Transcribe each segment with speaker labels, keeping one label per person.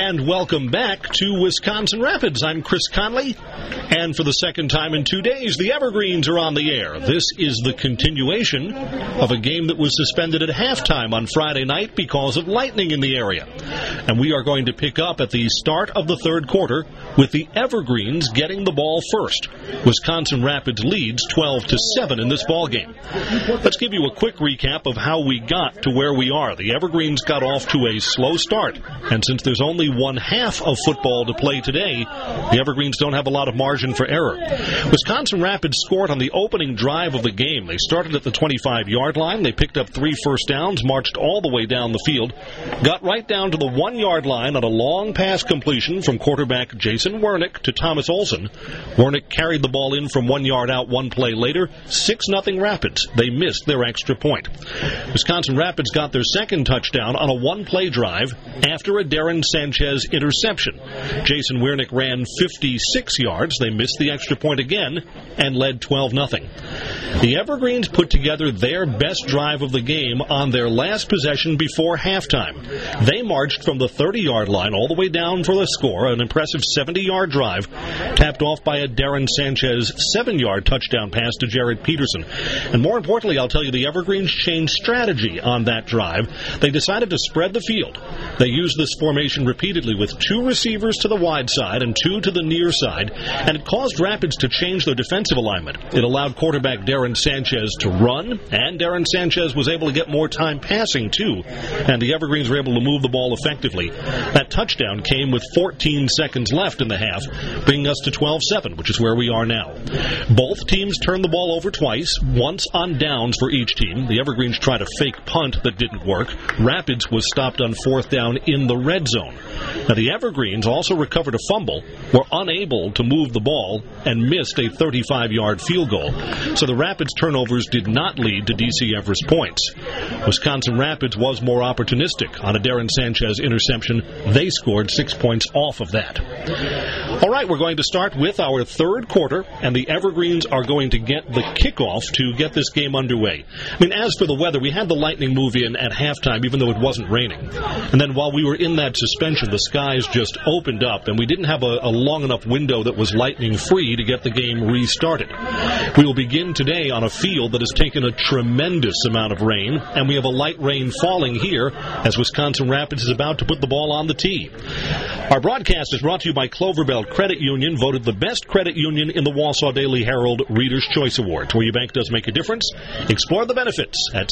Speaker 1: And welcome back to Wisconsin Rapids. I'm Chris Conley, and for the second time in 2 days, the Evergreens are on the air. This is the continuation of a game that was suspended at halftime on Friday night because of lightning in the area. And we are going to pick up at the start of the third quarter with the Evergreens getting the ball first. Wisconsin Rapids leads 12-7 in this ballgame. Let's give you a quick recap of how we got to where we are. The Evergreens got off to a slow start, and since there's only one half of football to play today, the Evergreens don't have a lot of margin for error. Wisconsin Rapids scored on the opening drive of the game. They started at the 25-yard line. They picked up 3 first downs, marched all the way down the field, got right down to the 1-yard line on a long pass completion from quarterback Jason Wernick to Thomas Olson. Wernick carried the ball in from 1 yard out one play later, 6-0 Rapids. They missed their extra point. Wisconsin Rapids got their second touchdown on a one-play drive after a Darren Sanchez interception. Jason Wernick ran 56 yards. They missed the extra point again and led 12-0. The Evergreens put together their best drive of the game on their last possession before halftime. They marched from the 30-yard line all the way down for the score, an impressive 70-yard drive, tapped off by a Darren Sanchez 7-yard touchdown pass to Jared Peterson. And more importantly, I'll tell you, the Evergreens changed strategy on that drive. They decided to spread the field. They used this formation repeatedly with 2 receivers to the wide side and 2 to the near side, and it caused Rapids to change their defensive alignment. It allowed quarterback Darren Sanchez to run, and Darren Sanchez was able to get more time passing too, and the Evergreens were able to move the ball effectively. That touchdown came with 14 seconds left in the half, bringing us to 12-7, which is where we are now. Both teams turned the ball over twice, once on downs for each team. The Evergreens tried a fake punt that didn't work. Rapids was stopped on 4th down in the red zone. Now, the Evergreens also recovered a fumble, were unable to move the ball, and missed a 35-yard field goal. So the Rapids turnovers did not lead to DC Everest points. Wisconsin Rapids was more opportunistic on a Darren Sanchez interception. They scored 6 points off of that. All right, we're going to start with our third quarter, and the Evergreens are going to get the kickoff to get this game underway. I mean, as for the weather, we had the lightning move in at halftime, even though it wasn't raining. And then while we were in that suspension, the skies just opened up, and we didn't have a long enough window that was lightning-free to get the game restarted. We will begin today on a field that has taken a tremendous amount of rain, and we have a light rain falling here as Wisconsin Rapids is about to put the ball on the tee. Our broadcast is brought to you by Cloverbelt Credit Union, voted the best credit union in the Wausau Daily Herald Reader's Choice Awards. Where your bank does make a difference. Explore the benefits at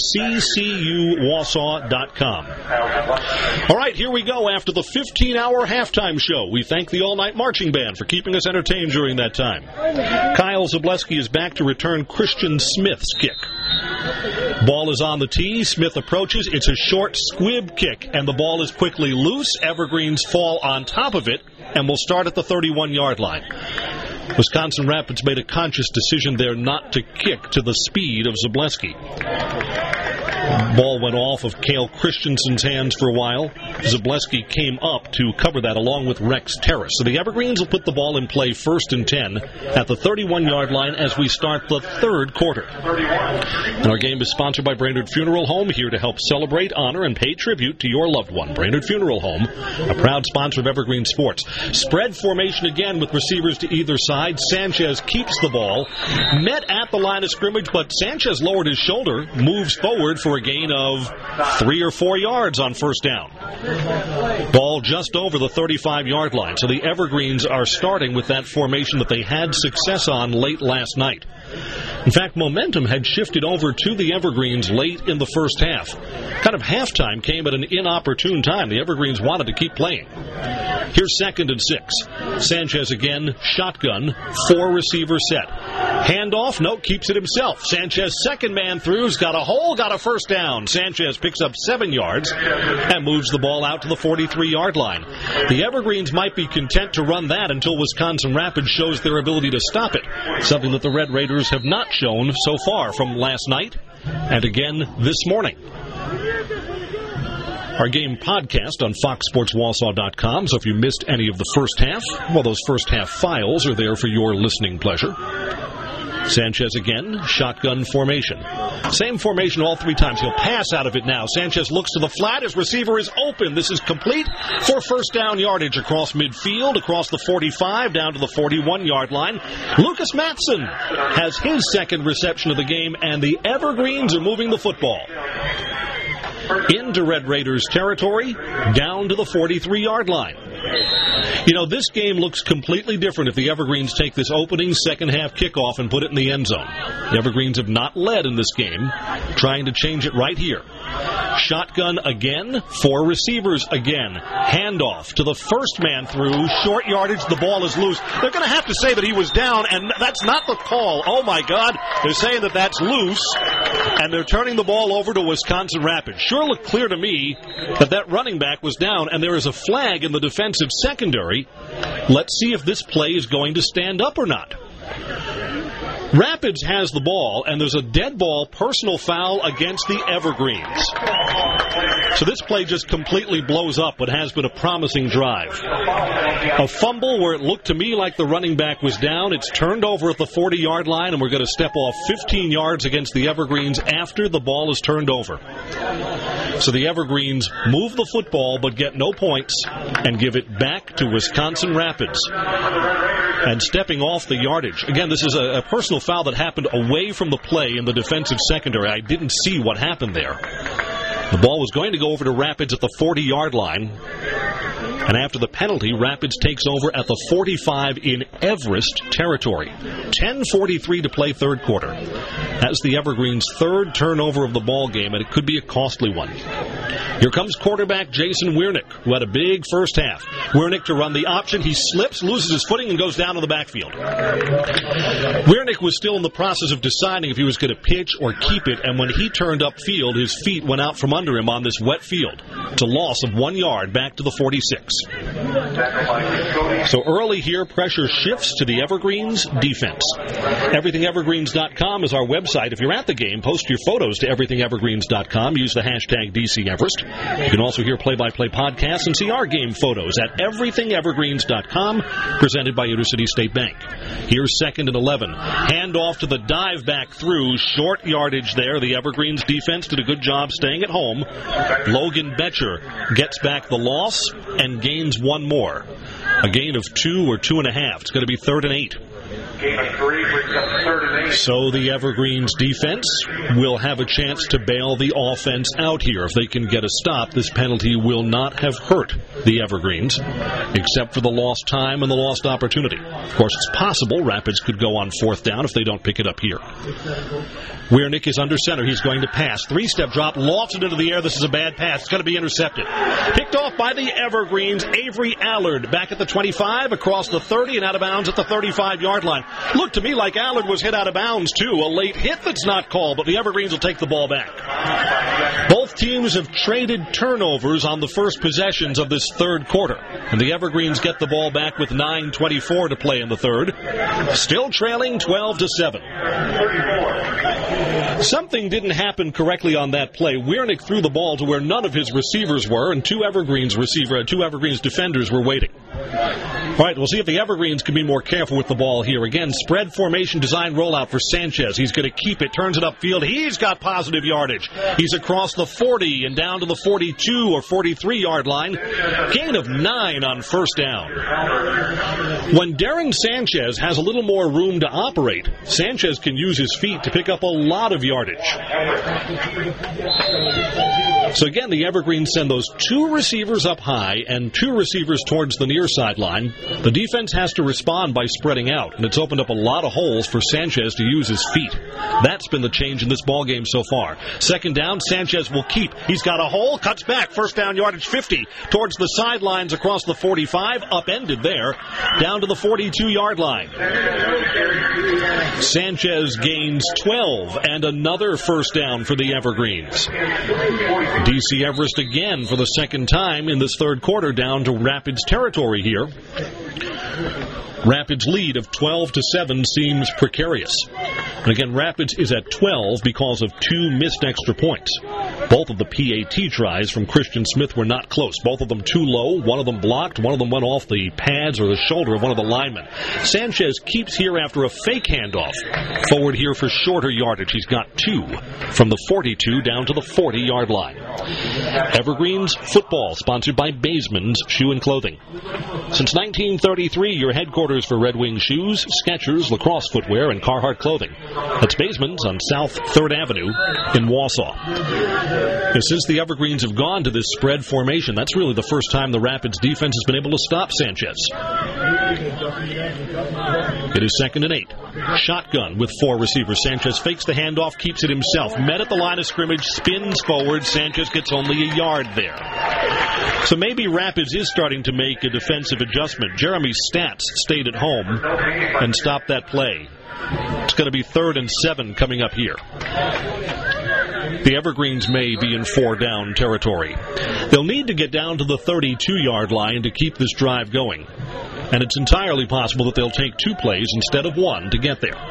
Speaker 1: ccuwausau.com. All right, here we go after the 15-hour halftime show. We thank the all-night marching band for keeping us entertained during that time. Kyle Zableski is back to return Christian Smith's kick. Ball is on the tee. Smith approaches. It's a short squib kick, and the ball is quickly loose. Evergreens fall on top of it, and will start at the 31-yard line. Wisconsin Rapids made a conscious decision there not to kick to the speed of Zableski. Ball went off of Cale Christensen's hands for a while. Zableski came up to cover that along with Rex Terrace. So the Evergreens will put the ball in play 1st and 10 at the 31-yard line as we start the third quarter. And our game is sponsored by Brainerd Funeral Home, here to help celebrate, honor, and pay tribute to your loved one. Brainerd Funeral Home, a proud sponsor of Evergreen Sports. Spread formation again with receivers to either side. Sanchez keeps the ball. Met at the line of scrimmage, but Sanchez lowered his shoulder, moves forward for a gain of 3 or 4 yards on 1st down. Ball just over the 35-yard line. So the Evergreens are starting with that formation that they had success on late last night. In fact, momentum had shifted over to the Evergreens late in the first half. Kind of halftime came at an inopportune time. The Evergreens wanted to keep playing. Here's 2nd and 6. Sanchez again, shotgun, 4-receiver set. Handoff, no, keeps it himself. Sanchez, second man through's got a hole, got a 1st down. Sanchez picks up 7 yards and moves the ball out to the 43-yard line. The Evergreens might be content to run that until Wisconsin Rapids shows their ability to stop it, something that the Red Raiders have not shown so far from last night and again this morning. Our game podcast on FoxSportsWausau.com, so if you missed any of the first half, well, those first half files are there for your listening pleasure. Sanchez again, shotgun formation. Same formation all three times. He'll pass out of it now. Sanchez looks to the flat. His receiver is open. This is complete for first down yardage across midfield, across the 45, down to the 41-yard line. Lucas Matson has his second reception of the game, and the Evergreens are moving the football into Red Raiders territory, down to the 43-yard line. You know, this game looks completely different if the Evergreens take this opening second-half kickoff and put it in the end zone. The Evergreens have not led in this game, trying to change it right here. Shotgun again, four receivers again. Handoff to the first man through, short yardage, the ball is loose. They're going to have to say that he was down, and that's not the call. Oh, my God. They're saying that that's loose, and they're turning the ball over to Wisconsin Rapids. Sure looked clear to me that running back was down, and there is a flag in the defensive secondary. Let's see if this play is going to stand up or not. Rapids has the ball, and there's a dead ball personal foul against the Evergreens. So this play just completely blows up what has been a promising drive. A fumble where it looked to me like the running back was down. It's turned over at the 40-yard line, and we're going to step off 15 yards against the Evergreens after the ball is turned over. So the Evergreens move the football but get no points and give it back to Wisconsin Rapids. And stepping off the yardage. Again, this is a personal foul that happened away from the play in the defensive secondary. I didn't see what happened there. The ball was going to go over to Rapids at the 40-yard line. And after the penalty, Rapids takes over at the 45 in Everest territory. 10:43 to play third quarter. That's the Evergreens' third turnover of the ball game, and it could be a costly one. Here comes quarterback Jason Wiernick, who had a big first half. Wiernick to run the option. He slips, loses his footing, and goes down to the backfield. Wiernick was still in the process of deciding if he was going to pitch or keep it, and when he turned upfield, his feet went out from under him on this wet field. It's a loss of 1 yard back to the 46. So early here, pressure shifts to the Evergreens defense. EverythingEvergreens.com is our website. If you're at the game, post your photos to EverythingEvergreens.com. Use the hashtag DCEverest. You can also hear play-by-play podcasts and see our game photos at EverythingEvergreens.com, presented by Intercity State Bank. Here's 2nd and 11. Hand off to the dive back through. Short yardage there. The Evergreens defense did a good job staying at home. Logan Betcher gets back the loss and gains one more. A gain of 2 or 2.5. It's going to be 3rd and 8. So the Evergreens defense will have a chance to bail the offense out here. If they can get a stop, this penalty will not have hurt the Evergreens, except for the lost time and the lost opportunity. Of course, it's possible Rapids could go on 4th down if they don't pick it up here. Wiernick is under center. He's going to pass. 3-step drop, lofts it into the air. This is a bad pass. It's going to be intercepted. Picked off by the Evergreens. Avery Allard back at the 25, across the 30, and out of bounds at the 35-yard line. Looked to me like Allard was hit out of bounds, too. A late hit that's not called, but the Evergreens will take the ball back. Both teams have traded turnovers on the first possessions of this third quarter, and the Evergreens get the ball back with 9:24 to play in the third. Still trailing 12-7. Something didn't happen correctly on that play. Wiernick threw the ball to where none of his receivers were, and two Evergreens defenders were waiting. All right, we'll see if the Evergreens can be more careful with the ball here. Again, spread formation design rollout for Sanchez. He's going to keep it, turns it upfield. He's got positive yardage. He's across the 40 and down to the 42 or 43-yard line. Gain of 9 on first down. When Darren Sanchez has a little more room to operate, Sanchez can use his feet to pick up a lot of yardage. So again, the Evergreens send those 2 receivers up high and 2 receivers towards the near sideline. The defense has to respond by spreading out, and it's opened up a lot of holes for Sanchez to use his feet. That's been the change in this ballgame so far. 2nd down, Sanchez will keep. He's got a hole, cuts back, first down yardage 50, towards the sidelines across the 45, upended there, down to the 42-yard line. Sanchez gains 12, and another first down for the Evergreens. DC Everest again for the second time in this third quarter down to Rapids territory here. Rapids' lead of 12-7 seems precarious. And again, Rapids is at 12 because of 2 missed extra points. Both both of the PAT tries from Christian Smith were not close. Both of them too low. One of them blocked. One of them went off the pads or the shoulder of one of the linemen. Sanchez keeps here after a fake handoff. Forward here for shorter yardage. He's got 2 from the 42 down to the 40-yard line. Evergreens football, sponsored by Baseman's Shoe and Clothing. Since 1933, your headquarters for Red Wing shoes, Skechers, lacrosse footwear, and Carhartt clothing. That's Baseman's on South 3rd Avenue in Wausau. And since the Evergreens have gone to this spread formation, that's really the first time the Rapids defense has been able to stop Sanchez. It is 2nd and 8. Shotgun with 4 receivers. Sanchez fakes the handoff, keeps it himself. Met at the line of scrimmage, spins forward. Sanchez gets only a yard there. So maybe Rapids is starting to make a defensive adjustment. Jeremy Stats stayed at home and stopped that play. It's going to be 3rd and 7 coming up here. The Evergreens may be in 4-down territory. They'll need to get down to the 32-yard line to keep this drive going. And it's entirely possible that they'll take 2 plays instead of 1 to get there.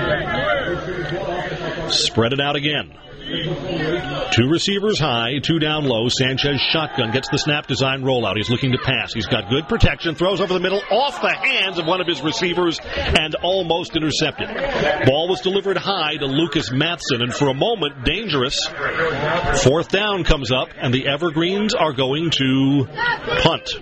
Speaker 1: Spread it out again. 2 receivers high, 2 down low. Sanchez shotgun, gets the snap design rollout. He's looking to pass. He's got good protection, throws over the middle, off the hands of one of his receivers, and almost intercepted. Ball was delivered high to Lucas Matheson, and for a moment, dangerous. 4th down comes up, and the Evergreens are going to punt.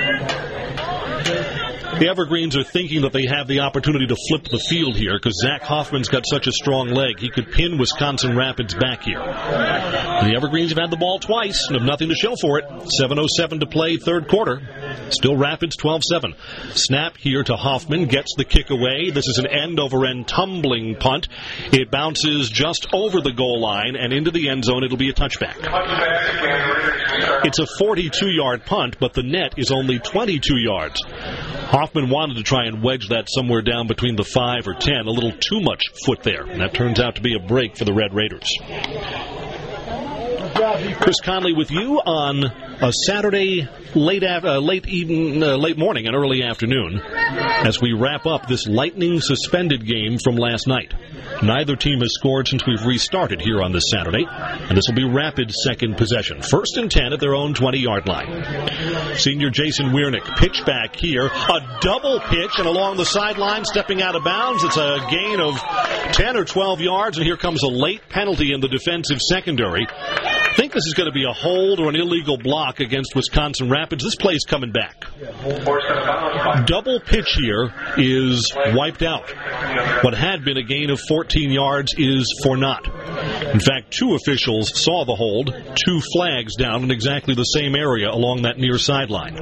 Speaker 1: The Evergreens are thinking that they have the opportunity to flip the field here because Zach Hoffman's got such a strong leg. He could pin Wisconsin Rapids back here. And the Evergreens have had the ball twice and have nothing to show for it. 7:07 to play, 3rd quarter. Still Rapids 12-7. Snap here to Hoffman, gets the kick away. This is an end-over-end tumbling punt. It bounces just over the goal line and into the end zone. It'll be a touchback. It's a 42-yard punt, but the net is only 22 yards. Hoffman wanted to try and wedge that somewhere down between the 5 or 10. A little too much foot there. And that turns out to be a break for the Red Raiders. Chris Conley with you on a Saturday late morning and early afternoon as we wrap up this lightning suspended game from last night. Neither team has scored since we've restarted here on this Saturday, and this will be Rapids' second possession. 1st and 10 at their own 20-yard line. Senior Jason Wiernick, pitch back here, a double pitch, and along the sideline, stepping out of bounds. It's a gain of 10 or 12 yards, and here comes a late penalty in the defensive secondary. I think this is going to be a hold or an illegal block against Wisconsin Rapids. This play's coming back. Double pitch here is wiped out. What had been a gain of 14 yards is for naught. In fact, 2 officials saw the hold, 2 flags down in exactly the same area along that near sideline.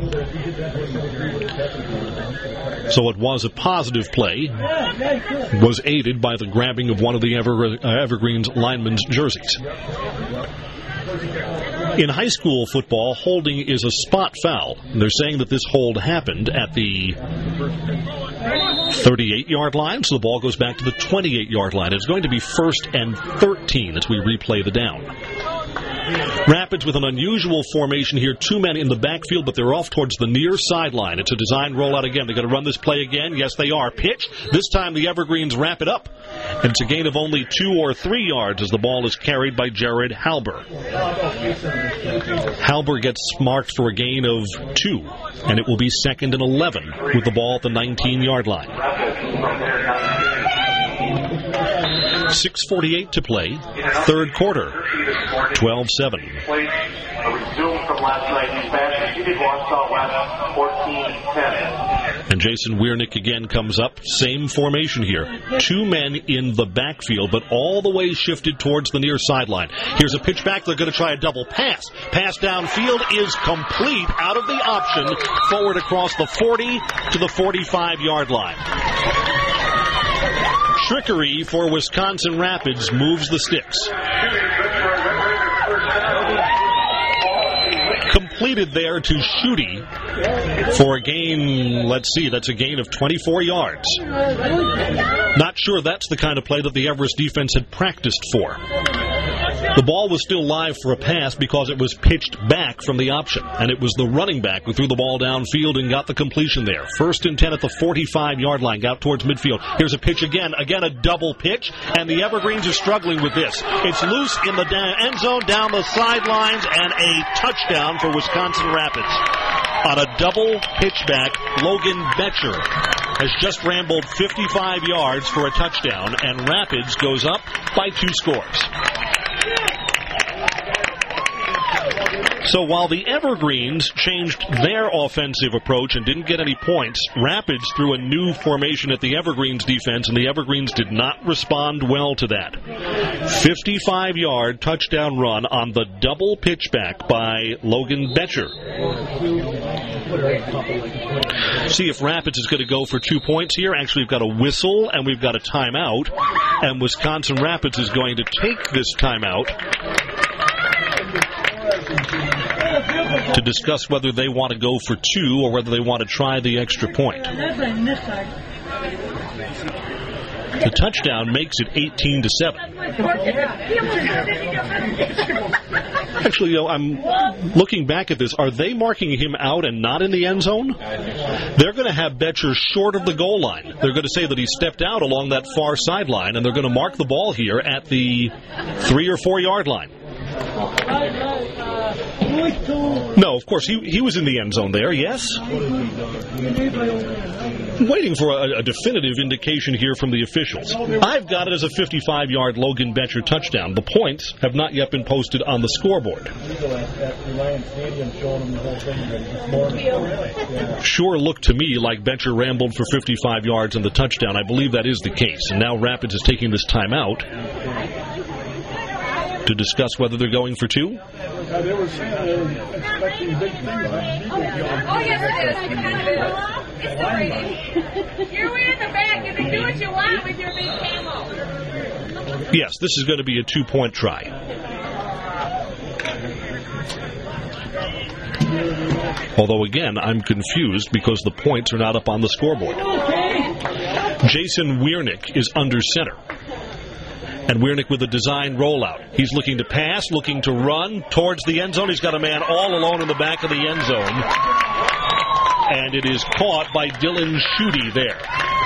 Speaker 1: So it was a positive play, was aided by the grabbing of one of the Evergreens linemen's jerseys. In high school football, holding is a spot foul. They're saying that this hold happened at the 38-yard line, so the ball goes back to the 28-yard line. It's going to be 1st and 13 as we replay the down. Rapids with an unusual formation here. 2 men in the backfield, but they're off towards the near sideline. It's a design rollout again. They're going to run this play again. Yes, they are. Pitch. This time the Evergreens wrap it up. And it's a gain of only 2 or 3 yards as the ball is carried by Jared Halber. Halber gets marked for a gain of 2. And it will be 2nd and 11 with the ball at the 19-yard line. 6:48 to play, 3rd quarter, 12-7. And Jason Wiernick again comes up, same formation here. 2 men in the backfield, but all the way shifted towards the near sideline. Here's a pitch back, they're going to try a double pass. Pass downfield is complete, out of the option, forward across the 40 to the 45-yard line. Trickery for Wisconsin Rapids moves the sticks. Completed there to Schutte for a gain, let's see, that's a gain of 24 yards. Not sure that's the kind of play that the Everest defense had practiced for. The ball was still live for a pass because it was pitched back from the option, and it was the running back who threw the ball downfield and got the completion there. 1st and 10 at the 45-yard line, out towards midfield. Here's a pitch again a double pitch, and the Evergreens are struggling with this. It's loose in the end zone, down the sidelines, and a touchdown for Wisconsin Rapids. On a double pitchback, Logan Betcher has just rambled 55 yards for a touchdown, and Rapids goes up by 2 scores. So while the Evergreens changed their offensive approach and didn't get any points, Rapids threw a new formation at the Evergreens defense, and the Evergreens did not respond well to that. 55-yard touchdown run on the double pitchback by Logan Betcher. See if Rapids is going to go for 2 points here. Actually, we've got a whistle and we've got a timeout, and Wisconsin Rapids is going to take this timeout to discuss whether they want to go for 2 or whether they want to try the extra point. The touchdown makes it 18-7. Actually, I'm looking back at this. Are they marking him out and not in the end zone? They're going to have Betcher short of the goal line. They're going to say that he stepped out along that far sideline, and they're going to mark the ball here at the 3 or 4 yard line. No, of course, he was in the end zone there, yes. Waiting for a definitive indication here from the officials. I've got it as a 55-yard Logan Betcher touchdown. The points have not yet been posted on the scoreboard. Sure looked to me like Betcher rambled for 55 yards in the touchdown. I believe that is the case. And now Rapids is taking this timeout to discuss whether they're going for 2.
Speaker 2: They were saying they were expecting big things. Oh, yes, it is. It's the rating. You're way in the back. You can do what you want with your big camo.
Speaker 1: Yes, this is going to be a 2-point try. Although, again, I'm confused because the points are not up on the scoreboard. Jason Wiernick is under center. And Wiernick with a design rollout. He's looking to pass, looking to run towards the end zone. He's got a man all alone in the back of the end zone. And it is caught by Dylan Schutte there.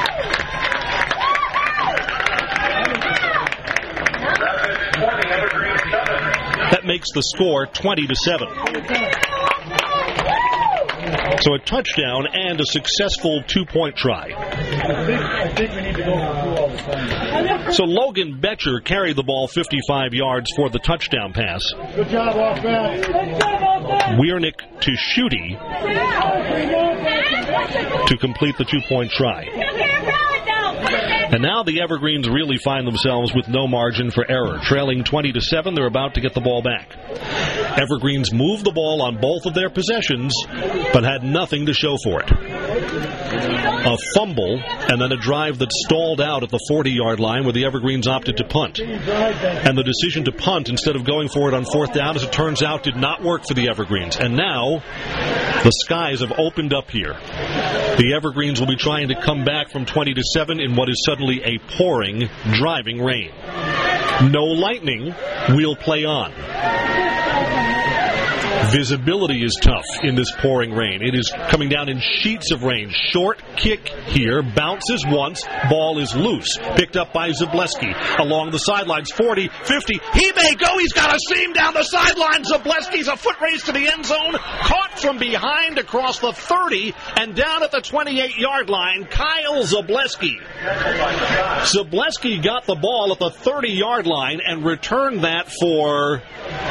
Speaker 1: That makes the score 20-7. So a touchdown and a successful 2-point try.
Speaker 2: I think we need to go for 2 all the time.
Speaker 1: So Logan Betcher carried the ball 55 yards for the touchdown pass.
Speaker 2: Good job, offense.
Speaker 1: Wiernick to Schutte to complete the 2-point try. And now the Evergreens really find themselves with no margin for error. Trailing 20-7, they're about to get the ball back. Evergreens moved the ball on both of their possessions, but had nothing to show for it. A fumble, and then a drive that stalled out at the 40-yard line where the Evergreens opted to punt. And the decision to punt instead of going for it on 4th down, as it turns out, did not work for the Evergreens. And now the skies have opened up here. The Evergreens will be trying to come back from 20-7 in what is suddenly a pouring, driving rain. No lightning, we'll play on. Visibility is tough in this pouring rain. It is coming down in sheets of rain. Short kick here, bounces once, ball is loose. Picked up by Zableski along the sidelines, 40, 50. He may go, he's got a seam down the sideline. Zableski's a foot race to the end zone. Caught from behind across the 30 and down at the 28-yard line, Kyle Zableski. Zableski got the ball at the 30-yard line and returned that for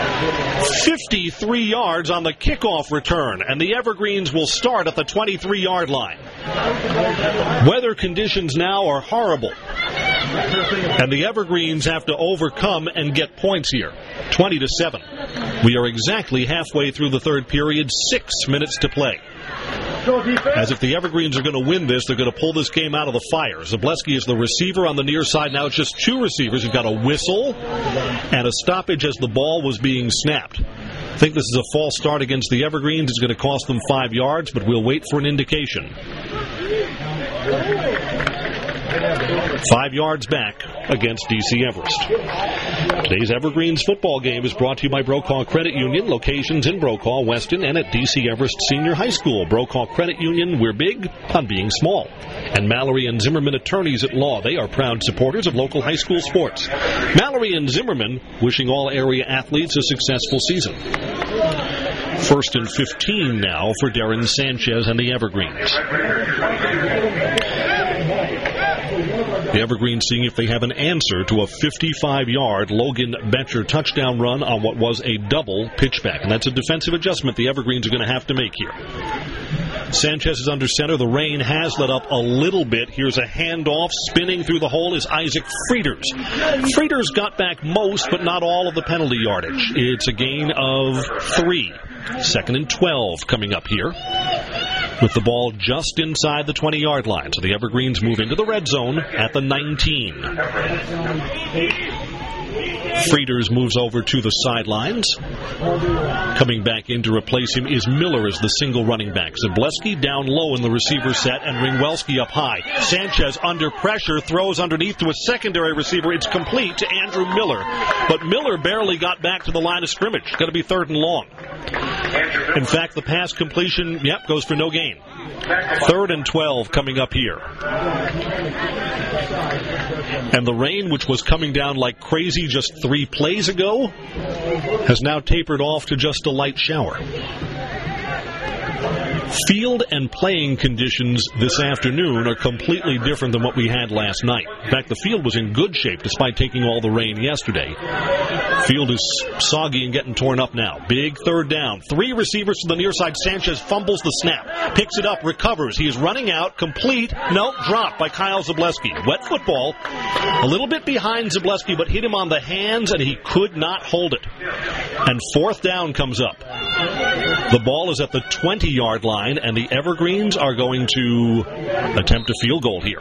Speaker 1: 53 yards on the kickoff return, and the Evergreens will start at the 23-yard line. Weather conditions now are horrible, and the Evergreens have to overcome and get points here. 20-7. We are exactly halfway through the third period, 6 minutes to play. As if the Evergreens are going to win this, they're going to pull this game out of the fire. Zableski is the receiver on the near side. Now it's just 2 receivers. You've got a whistle and a stoppage as the ball was being snapped. I think this is a false start against the Evergreens. It's going to cost them 5 yards, but we'll wait for an indication. 5 yards back against D.C. Everest. Today's Evergreens football game is brought to you by Brokaw Credit Union. Locations in Brokaw, Weston, and at D.C. Everest Senior High School. Brokaw Credit Union, we're big on being small. And Mallory and Zimmerman Attorneys at Law. They are proud supporters of local high school sports. Mallory and Zimmerman wishing all area athletes a successful season. 1st and 15 now for Darren Sanchez and the Evergreens. The Evergreens seeing if they have an answer to a 55-yard Logan Betcher touchdown run on what was a double pitchback. And that's a defensive adjustment the Evergreens are going to have to make here. Sanchez is under center. The rain has let up a little bit. Here's a handoff. Spinning through the hole is Isaac Frieders. Frieders got back most, but not all of the penalty yardage. It's a gain of 3. 2nd and 12 coming up here, with the ball just inside the 20-yard line. So the Evergreens move into the red zone at the 19. Frieders moves over to the sidelines. Coming back in to replace him is Miller as the single running back. Zableski down low in the receiver set and Ringwelski up high. Sanchez under pressure, throws underneath to a secondary receiver. It's complete to Andrew Miller. But Miller barely got back to the line of scrimmage. Going to be 3rd and long. In fact, the pass completion, goes for no gain. 3rd and 12 coming up here. And the rain, which was coming down like crazy just 3 plays ago, has now tapered off to just a light shower. Field and playing conditions this afternoon are completely different than what we had last night. In fact, the field was in good shape despite taking all the rain yesterday. Field is soggy and getting torn up now. Big 3rd down. 3 receivers to the near side. Sanchez fumbles the snap. Picks it up, recovers. He is running out. Complete. No, dropped by Kyle Zableski. Wet football. A little bit behind Zableski, but hit him on the hands, and he could not hold it. And 4th down comes up. The ball is at the 20-yard line, and the Evergreens are going to attempt a field goal here.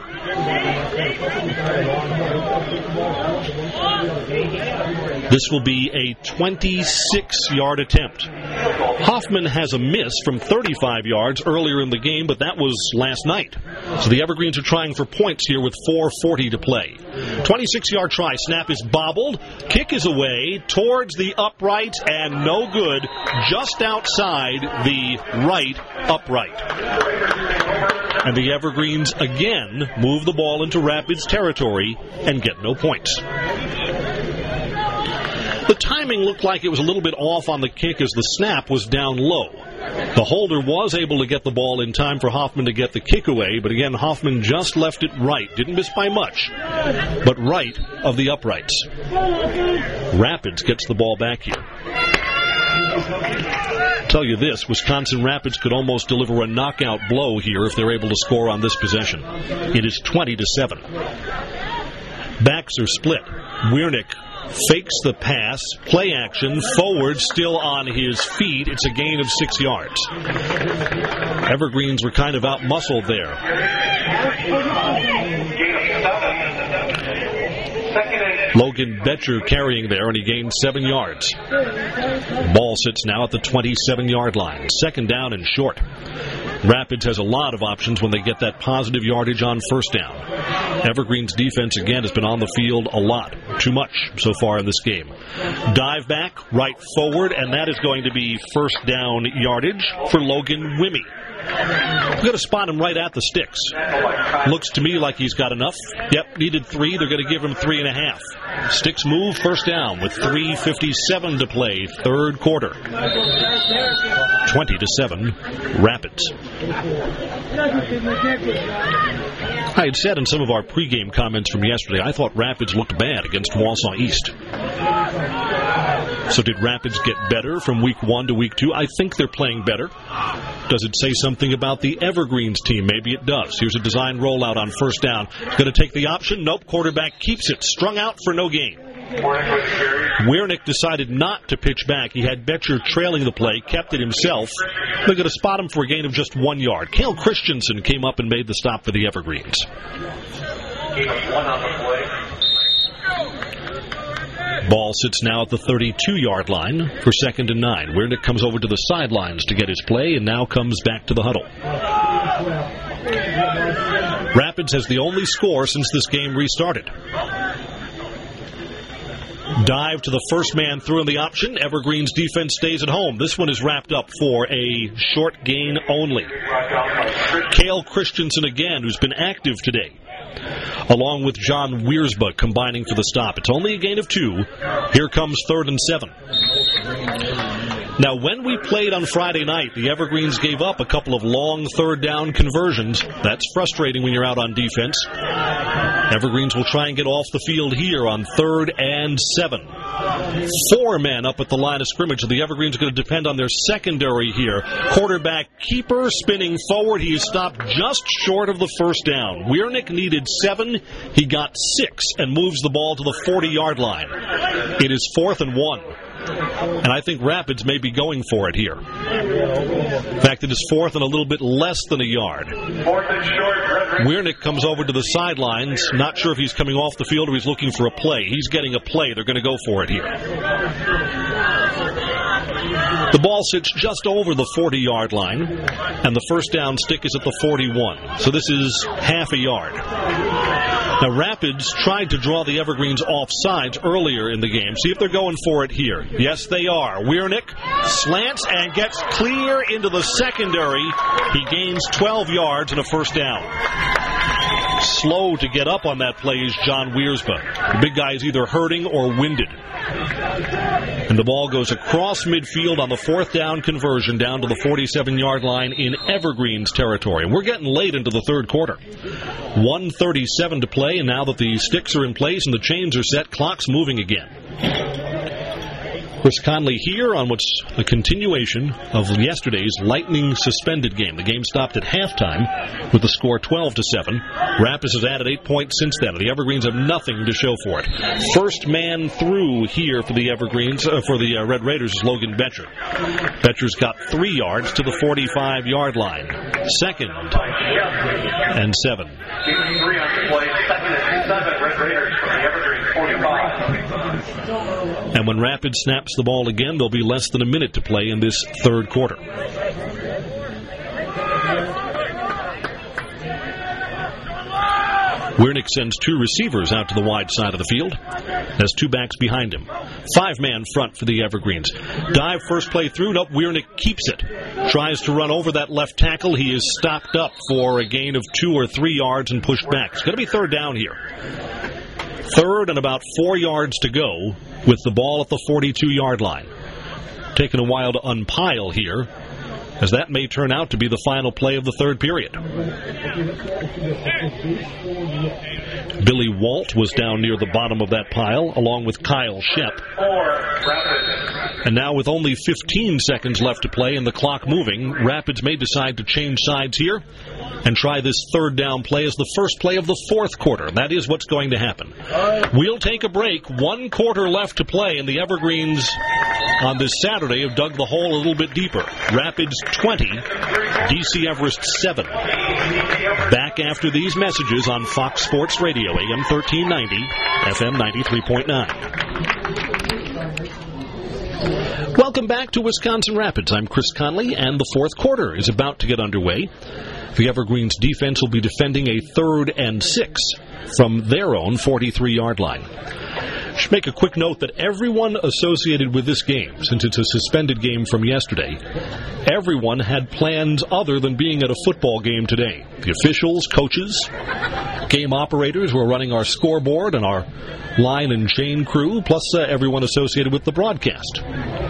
Speaker 1: This will be a 26-yard attempt. Hoffman has a miss from 35 yards earlier in the game, but that was last night. So the Evergreens are trying for points here with 4:40 to play. 26-yard try. Snap is bobbled. Kick is away towards the upright and no good. Just outside the right upright. And the Evergreens again move the ball into Rapids territory and get no points. The timing looked like it was a little bit off on the kick as the snap was down low. The holder was able to get the ball in time for Hoffman to get the kick away, but again, Hoffman just left it right. Didn't miss by much, but right of the uprights. Rapids gets the ball back here. I'll tell you this, Wisconsin Rapids could almost deliver a knockout blow here if they're able to score on this possession. It is 20-7. Backs are split. Wiernick fakes the pass, play action, forward, still on his feet. It's a gain of 6 yards. Evergreens were kind of out-muscled there. Logan Betcher carrying there, and he gained 7 yards. Ball sits now at the 27-yard line. 2nd down and short. Rapids has a lot of options when they get that positive yardage on 1st down. Evergreen's defense, again, has been on the field a lot. Too much so far in this game. Dive back, right forward, and that is going to be 1st down yardage for Logan Wimmy. We're going to spot him right at the sticks. Looks to me like he's got enough. Yep, needed 3. They're going to give him 3.5. Sticks move, 1st down with 3:57 to play, 3rd quarter. 20-7, Rapids. I had said in some of our pregame comments from yesterday, I thought Rapids looked bad against Wausau East. So did Rapids get better from week 1 to week 2? I think they're playing better. Does it say something about the Evergreens team? Maybe it does. Here's a design rollout on 1st down. Going to take the option. Nope, quarterback keeps it. Strung out for no gain. Wiernick decided not to pitch back. He had Betcher trailing the play, kept it himself. They're going to spot him for a gain of just 1 yard. Cale Christensen came up and made the stop for the Evergreens. Ball sits now at the 32-yard line for 2nd and 9. Wiernick comes over to the sidelines to get his play and now comes back to the huddle. Rapids has the only score since this game restarted. Dive to the first man through in the option. Evergreen's defense stays at home. This one is wrapped up for a short gain only. Cale Christensen again, who's been active today, along with John Wiersbe combining for the stop. It's only a gain of 2. Here comes 3rd and 7. Now, when we played on Friday night, the Evergreens gave up a couple of long third down conversions. That's frustrating when you're out on defense. Evergreens will try and get off the field here on 3rd and 7. 4 men up at the line of scrimmage. So the Evergreens are going to depend on their secondary here. Quarterback Keeper spinning forward. He is stopped just short of the first down. Wiernick needed 7. He got 6 and moves the ball to the 40-yard line. It is 4th and 1. And I think Rapids may be going for it here. In fact, it is 4th and a little bit less than a yard. Wiernick comes over to the sidelines. Not sure if he's coming off the field or he's looking for a play. He's getting a play. They're going to go for it here. The ball sits just over the 40-yard line, and the first down stick is at the 41. So this is half a yard. Now, Rapids tried to draw the Evergreens off sides earlier in the game. See if they're going for it here. Yes, they are. Wiernick slants and gets clear into the secondary. He gains 12 yards and a first down. Slow to get up on that play is John Wiersbe. The big guy is either hurting or winded. And the ball goes across midfield on the 4th down conversion down to the 47-yard line in Evergreens territory. And we're getting late into the third quarter. 1:37 to play, and now that the sticks are in place and the chains are set, clock's moving again. Chris Conley here on what's the continuation of yesterday's lightning suspended game. The game stopped at halftime with the score 12-7. Rapids has added 8 points since then. The Evergreens have nothing to show for it. First man through here for the Evergreens, for the Red Raiders, is Logan Betcher. Betcher's got 3 yards to the 45-yard line. 2nd and 7. And when Rapids snaps the ball again, there'll be less than a minute to play in this third quarter. Wiernick sends 2 receivers out to the wide side of the field. Has 2 backs behind him. 5-man front for the Evergreens. Dive first play through. Nope, Wiernick keeps it. Tries to run over that left tackle. He is stopped up for a gain of 2 or 3 yards and pushed back. It's going to be 3rd down here. 3rd and about 4 yards to go with the ball at the 42-yard line. Taking a while to unpile here, as that may turn out to be the final play of the third period. Billy Walt was down near the bottom of that pile, along with Kyle Shep. And now with only 15 seconds left to play and the clock moving, Rapids may decide to change sides here and try this 3rd down play as the first play of the 4th quarter. That is what's going to happen. We'll take a break. 1 quarter left to play, and the Evergreens on this Saturday have dug the hole a little bit deeper. Rapids 20, DC Everest 7. Back after these messages on Fox Sports Radio, AM 1390, FM 93.9. Welcome back to Wisconsin Rapids. I'm Chris Conley, and the 4th quarter is about to get underway. The Evergreens defense will be defending a 3rd and 6 from their own 43-yard line. Should make a quick note that everyone associated with this game, since it's a suspended game from yesterday, everyone had plans other than being at a football game today. The officials, coaches, game operators who are running our scoreboard, and our line and chain crew, plus everyone associated with the broadcast.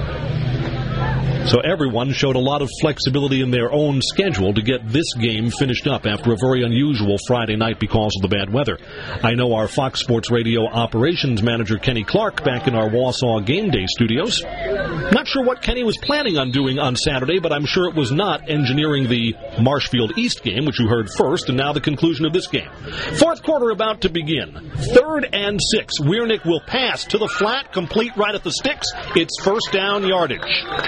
Speaker 1: So everyone showed a lot of flexibility in their own schedule to get this game finished up after a very unusual Friday night because of the bad weather. I know our Fox Sports Radio operations manager, Kenny Clark, back in our Wausau Game Day studios. Not sure what Kenny was planning on doing on Saturday, but I'm sure it was not engineering the Marshfield East game, which you heard first, and now the conclusion of this game. 4th quarter about to begin. 3rd and 6. Wiernick will pass to the flat, complete right at the sticks. It's 1st down yardage.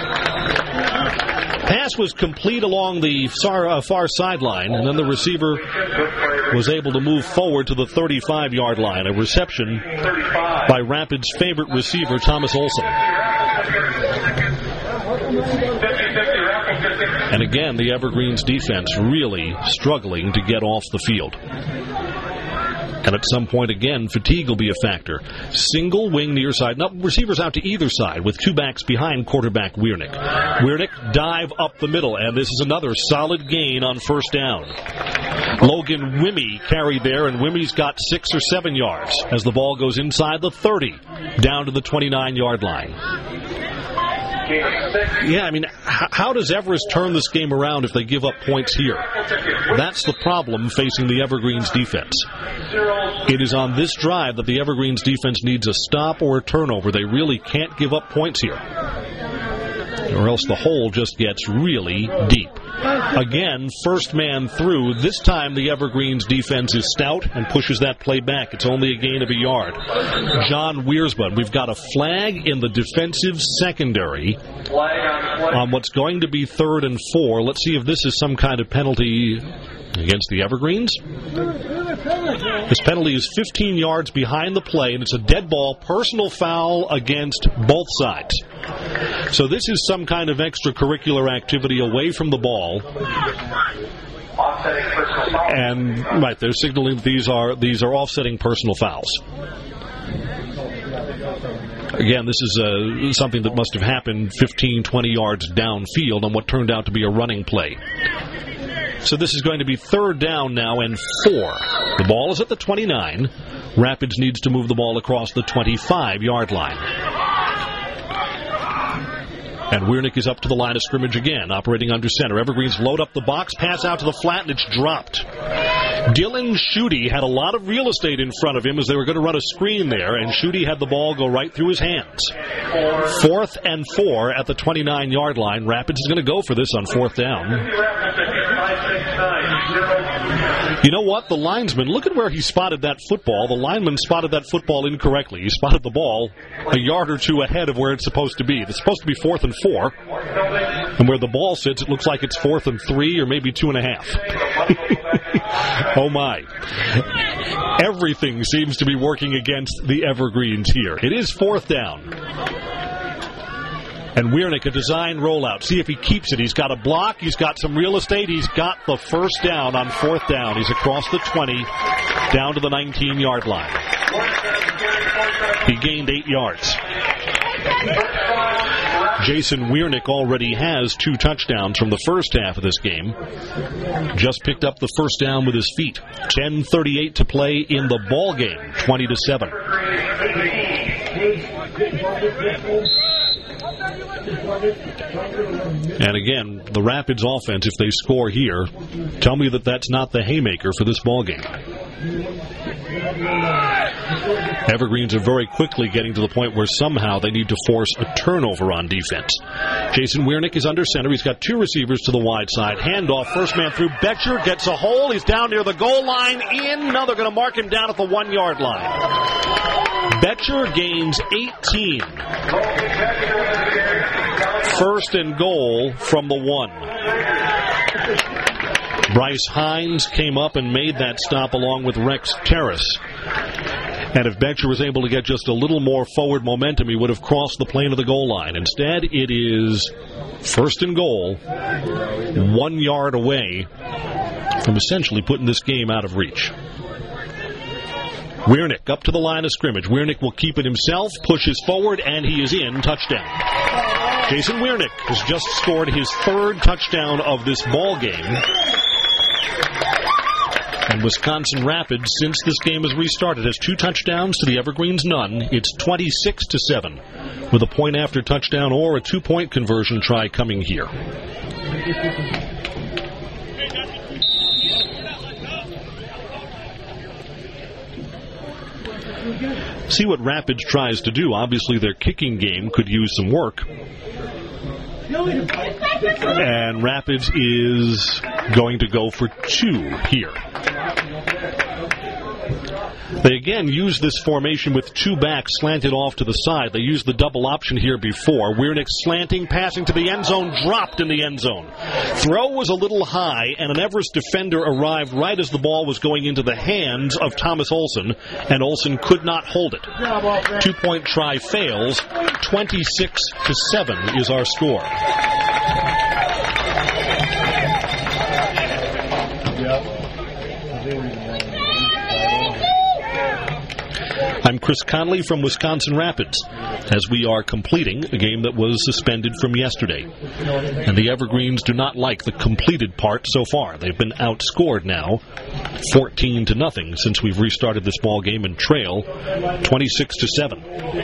Speaker 1: Pass was complete along the far sideline, and then the receiver was able to move forward to the 35-yard line. A reception by Rapids' favorite receiver, Thomas Olson. And again, the Evergreens defense really struggling to get off the field. And at some point, again, fatigue will be a factor. Single wing near side. No, receivers out to either side with two backs behind quarterback Wiernick. Wiernick dive up the middle, and this is another solid gain on first down. Logan Wimmy carried there, and Wimmy's got 6 or 7 yards as the ball goes inside the 30, down to the 29-yard line. Yeah, I mean, how does Everest turn this game around if they give up points here? That's the problem facing the Evergreens defense. It is on this drive that the Evergreens defense needs a stop or a turnover. They really can't give up points here, or else the hole just gets really deep. Again, first man through. This time the Evergreens defense is stout and pushes that play back. It's only a gain of a yard. John Wiersma, we've got a flag in the defensive secondary on what's going to be 3rd and 4. Let's see if this is some kind of penalty against the Evergreens. This penalty is 15 yards behind the play, and it's a dead ball, personal foul against both sides. So this is some kind of extracurricular activity away from the ball. And right, they're signaling these are offsetting personal fouls. Again, this is something that must have happened 15, 20 yards downfield on what turned out to be a running play. So this is going to be 3rd down now and 4. The ball is at the 29. Rapids needs to move the ball across the 25-yard line. And Wiernick is up to the line of scrimmage again, operating under center. Evergreens load up the box, pass out to the flat, and it's dropped. Dylan Schutte had a lot of real estate in front of him as they were going to run a screen there, and Schutte had the ball go right through his hands. 4th and 4 at the 29-yard line. Rapids is going to go for this on 4th down. You know what? The linesman, look at where he spotted that football. The lineman spotted that football incorrectly. He spotted the ball a yard or two ahead of where it's supposed to be. It's supposed to be 4th and 4. And where the ball sits, it looks like it's 4th and 3 or maybe 2.5. Oh, my. Everything seems to be working against the Evergreens here. It is 4th down. And Wiernick, a design rollout. See if he keeps it. He's got a block. He's got some real estate. He's got the first down on 4th down. He's across the 20, down to the 19-yard line. He gained 8 yards. Jason Wiernick already has 2 touchdowns from the first half of this game. Just picked up the first down with his feet. 10:38 to play in the ball game. 20-7. And again, the Rapids offense, if they score here, tell me that that's not the haymaker for this ball game. Evergreens are very quickly getting to the point where somehow they need to force a turnover on defense. Jason Wiernick is under center. He's got 2 receivers to the wide side. Handoff, first man through. Betcher gets a hole. He's down near the goal line. In. Now they're going to mark him down at the 1-yard line. Betcher gains 18. 1st and goal from the 1. Bryce Hines came up and made that stop along with Rex Terrace. And if Betcher was able to get just a little more forward momentum, he would have crossed the plane of the goal line. Instead, it is 1st and goal, 1 yard away from essentially putting this game out of reach. Wiernick up to the line of scrimmage. Wiernick will keep it himself, pushes forward, and he is in. Touchdown. Jason Wiernick has just scored his 3rd touchdown of this ball game. And Wisconsin Rapids, since this game has restarted, has 2 touchdowns to the Evergreens, none. It's 26-7 with a point after touchdown or a 2-point conversion try coming here. See what Rapids tries to do. Obviously, their kicking game could use some work. And Rapids is going to go for 2 here. They again use this formation with 2 backs slanted off to the side. They used the double option here before. Wiernick slanting, passing to the end zone, dropped in the end zone. Throw was a little high, and an Everest defender arrived right as the ball was going into the hands of Thomas Olson, and Olson could not hold it. 2-point try fails. 26-7 is our score. I'm Chris Conley from Wisconsin Rapids, as we are completing a game that was suspended from yesterday. And the Evergreens do not like the completed part so far. They've been outscored now 14-0 since we've restarted this ball game and trail 26-7.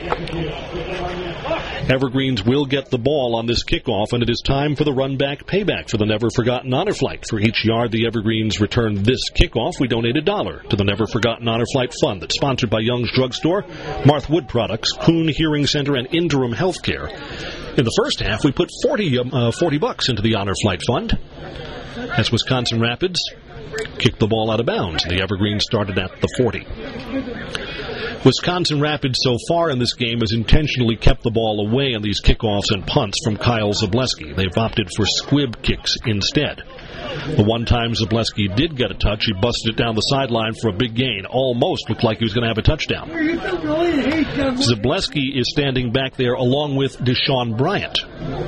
Speaker 1: Evergreens will get the ball on this kickoff, and it is time for the run-back payback for the Never Forgotten Honor Flight. For each yard the Evergreens return this kickoff, we donate $1 to the Never Forgotten Honor Flight Fund that's sponsored by Young's Drugstore, Marth Wood Products, Kuhn Hearing Center, and Interim Healthcare. In the first half, we put $40 into the Honor Flight Fund. As Wisconsin Rapids kicked the ball out of bounds. The Evergreens started at the 40. Wisconsin Rapids so far in this game has intentionally kept the ball away on these kickoffs and punts from Kyle Zableski. They've opted for squib kicks instead. The one time Zableski did get a touch, he busted it down the sideline for a big gain. Almost looked like he was going to have a touchdown. Zableski is standing back there along with Deshaun Bryant.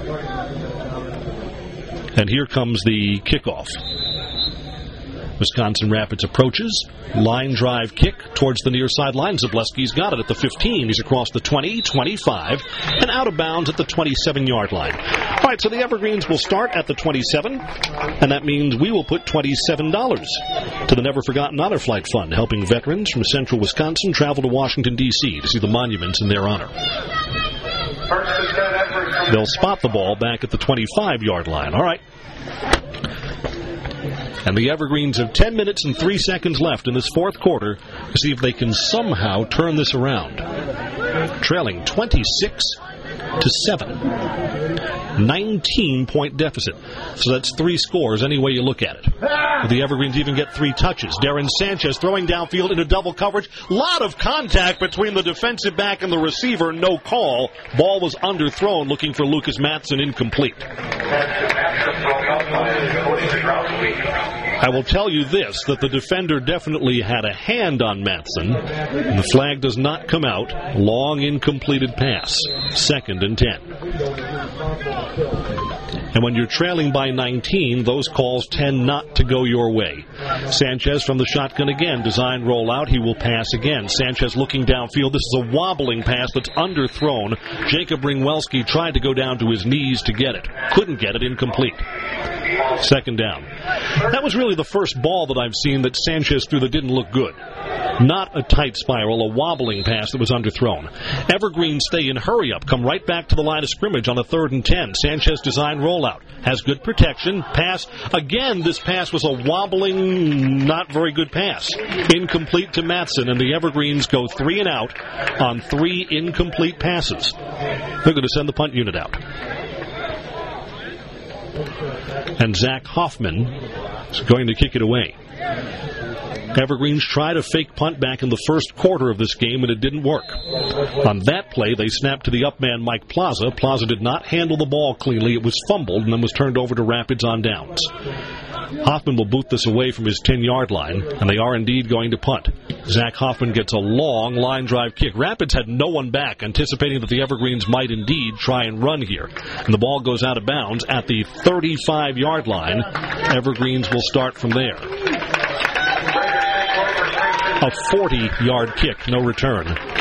Speaker 1: And here comes the kickoff. Wisconsin Rapids approaches. Line drive kick towards the near sideline. Zableski's got it at the 15. He's across the 20, 25, and out of bounds at the 27-yard line. All right, so the Evergreens will start at the 27, and that means we will put $27 to the Never Forgotten Honor Flight Fund, helping veterans from central Wisconsin travel to Washington, D.C. to see the monuments in their honor. They'll spot the ball back at the 25-yard line. All right. And the Evergreens have 10 minutes and 3 seconds left in this fourth quarter to see if they can somehow turn this around. Trailing 26-7. 19-point deficit. So that's 3 scores any way you look at it. The Evergreens even get 3 touches. Darren Sanchez throwing downfield into double coverage. Lot of contact between the defensive back and the receiver. No call. Ball was underthrown, looking for Lucas Mattson, incomplete. I will tell you this, that the defender definitely had a hand on Mattson, and the flag does not come out. Long incompleted pass. 2nd and 10. And when you're trailing by 19, those calls tend not to go your way. Sanchez from the shotgun again. Design rollout. He will pass again. Sanchez looking downfield. This is a wobbling pass that's underthrown. Jacob Ringwelski tried to go down to his knees to get it. Couldn't get it. Incomplete. 2nd down. That was really the first ball that I've seen that Sanchez threw that didn't look good. Not a tight spiral, a wobbling pass that was underthrown. Evergreen stay in hurry up, come right back to the line of scrimmage on a 3rd and 10. Sanchez design rollout. Has good protection. Pass. Again, this pass was a wobbling, not very good pass. Incomplete to Mattson, and the Evergreens go 3 and out on 3 incomplete passes. They're going to send the punt unit out. And Zach Hoffman is going to kick it away. Evergreens tried a fake punt back in the first quarter of this game, and it didn't work. On that play, they snapped to the up man, Mike Plaza. Plaza did not handle the ball cleanly. It was fumbled and then was turned over to Rapids on downs. Hoffman will boot this away from his 10-yard line, and they are indeed going to punt. Zach Hoffman gets a long line drive kick. Rapids had no one back, anticipating that the Evergreens might indeed try and run here. And the ball goes out of bounds at the 35-yard line. Evergreens will start from there. A 40-yard kick, no return.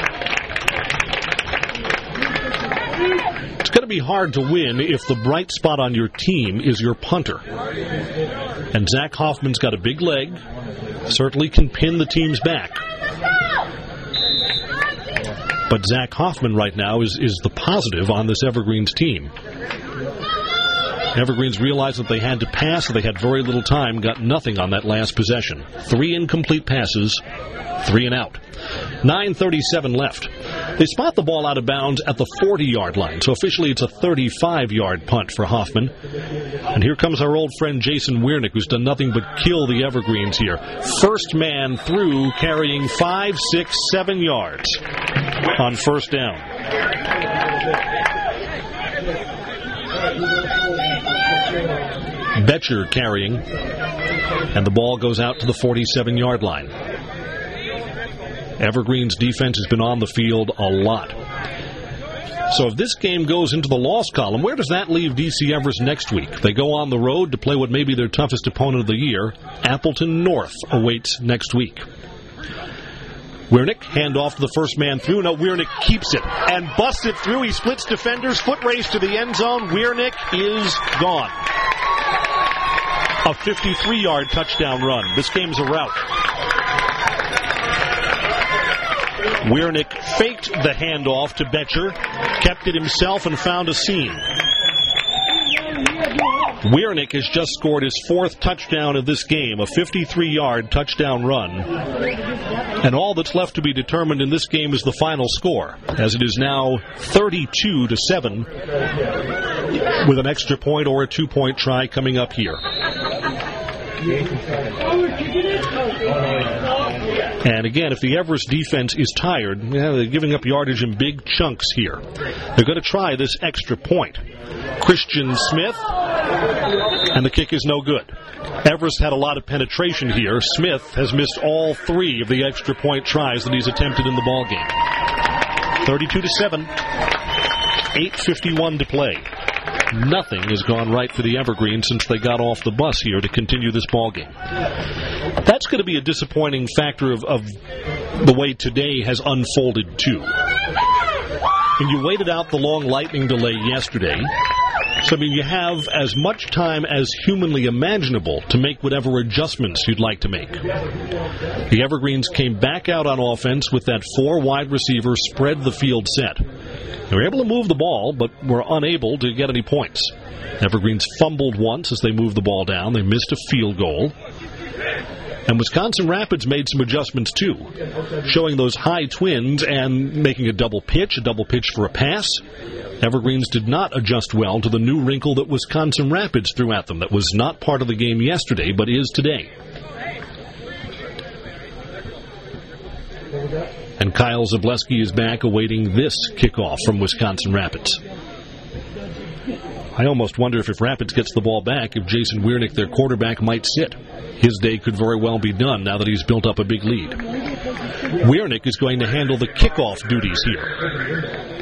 Speaker 1: It's going to be hard to win if the bright spot on your team is your punter. And Zach Hoffman's got a big leg, certainly can pin the teams back. But Zach Hoffman right now is the positive on this Evergreens team. Evergreens realized that they had to pass, they had very little time, got nothing on that last possession. 3 incomplete passes, 3 and out. 9:37 left. They spot the ball out of bounds at the 40-yard line, so officially it's a 35-yard punt for Hoffman. And here comes our old friend Jason Wiernick, who's done nothing but kill the Evergreens here. First man through, carrying 5, 6, 7 yards on first down. Betcher carrying, and the ball goes out to the 47-yard line. Evergreen's defense has been on the field a lot. So if this game goes into the loss column, where does that leave DC Everest next week? They go on the road to play what may be their toughest opponent of the year. Appleton North awaits next week. Wiernik, hand off to the first man through. No, Wiernik keeps it and busts it through. He splits defenders, foot race to the end zone. Wiernik is gone. A 53-yard touchdown run. This game's a rout. Wiernik faked the handoff to Betcher, kept it himself, and found a seam. Wiernik has just scored his 4th touchdown of this game, a 53-yard touchdown run. And all that's left to be determined in this game is the final score, as it is now 32-7, with an extra point or a 2-point try coming up here. And again, if the Everest defense is tired, they're giving up yardage in big chunks here. They're going to try this extra point. Christian Smith, and the kick is no good. Everest had a lot of penetration here. Smith has missed all 3 of the extra point tries that he's attempted in the ball game. 32-7, 8:51 to play. Nothing has gone right for the Evergreens since they got off the bus here to continue this ball game. That's going to be a disappointing factor of the way today has unfolded too. And you waited out the long lightning delay yesterday. So, I mean, you have as much time as humanly imaginable to make whatever adjustments you'd like to make. The Evergreens came back out on offense with that 4 wide receiver spread the field set. They were able to move the ball, but were unable to get any points. Evergreens fumbled once as they moved the ball down. They missed a field goal. And Wisconsin Rapids made some adjustments, too, showing those high twins and making a double pitch for a pass. Evergreens did not adjust well to the new wrinkle that Wisconsin Rapids threw at them that was not part of the game yesterday, but is today. And Kyle Zableski is back awaiting this kickoff from Wisconsin Rapids. I almost wonder if Rapids gets the ball back, if Jason Wiernik, their quarterback, might sit. His day could very well be done now that he's built up a big lead. Wiernik is going to handle the kickoff duties here.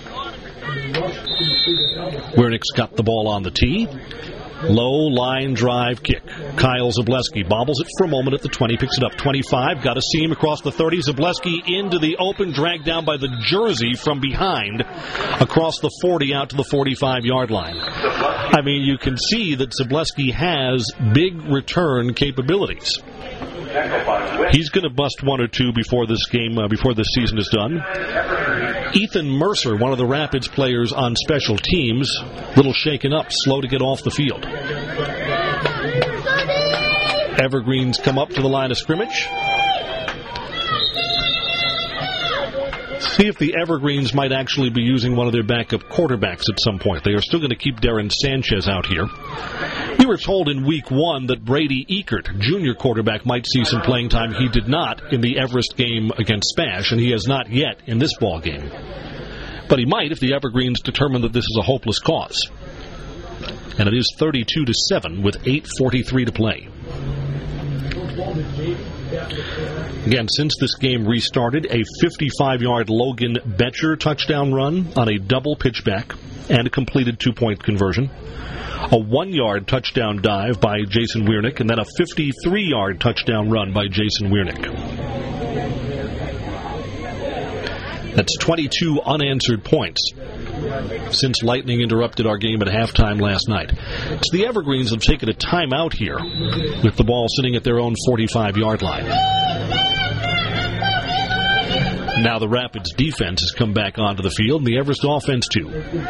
Speaker 1: Wiernik's got the ball on the tee. Low line drive kick. Kyle Zableski bobbles it for a moment at the 20, picks it up 25, got a seam across the 30. Zableski into the open, dragged down by the jersey from behind across the 40 out to the 45-yard line. I mean, you can see that Zableski has big return capabilities. He's going to bust 1 or 2 before this game, before this season is done. Ethan Mercer, one of the Rapids players on special teams, little shaken up, slow to get off the field. Evergreens come up to the line of scrimmage. See if the Evergreens might actually be using one of their backup quarterbacks at some point. They are still going to keep Darren Sanchez out here. We were told in week 1 that Brady Eckert, junior quarterback, might see some playing time. He did not in the Everest game against Spash, and he has not yet in this ball game. But he might if the Evergreens determine that this is a hopeless cause. And it is 32-7 with 8:43 to play. Again, since this game restarted, a 55-yard Logan Betcher touchdown run on a double pitchback and a completed 2-point conversion. A 1-yard touchdown dive by Jason Wiernik, and then a 53-yard touchdown run by Jason Wiernik. That's 22 unanswered points since lightning interrupted our game at halftime last night. So the Evergreens have taken a timeout here with the ball sitting at their own 45-yard line. Now the Rapids defense has come back onto the field, and the Everest offense too.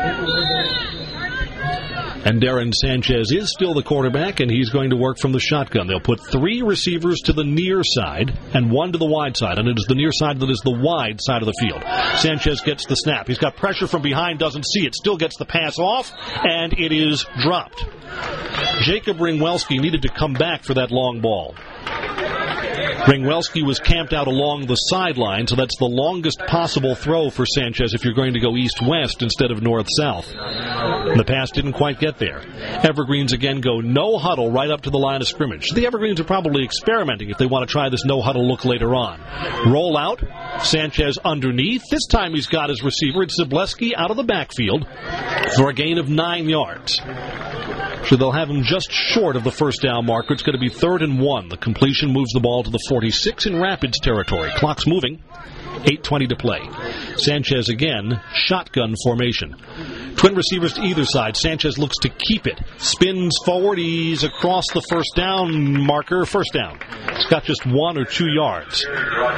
Speaker 1: And Darren Sanchez is still the quarterback, and he's going to work from the shotgun. They'll put 3 receivers to the near side and 1 to the wide side, and it is the near side that is the wide side of the field. Sanchez gets the snap. He's got pressure from behind, doesn't see it, still gets the pass off, and it is dropped. Jacob Ringwelski needed to come back for that long ball. Ringwelski was camped out along the sideline, so that's the longest possible throw for Sanchez if you're going to go east-west instead of north-south. The pass didn't quite get there. Evergreens again go no huddle right up to the line of scrimmage. The Evergreens are probably experimenting if they want to try this no huddle look later on. Roll out. Sanchez underneath. This time he's got his receiver. It's Zableski out of the backfield for a gain of 9 yards. So they'll have him just short of the first down marker. It's going to be 3rd and 1. The completion moves the ball to the 46 in Rapids territory. Clock's moving. 8:20 to play. Sanchez again, shotgun formation. Twin receivers to either side. Sanchez looks to keep it. Spins forward. He's across the first down marker. First down. It's got just 1 or 2 yards.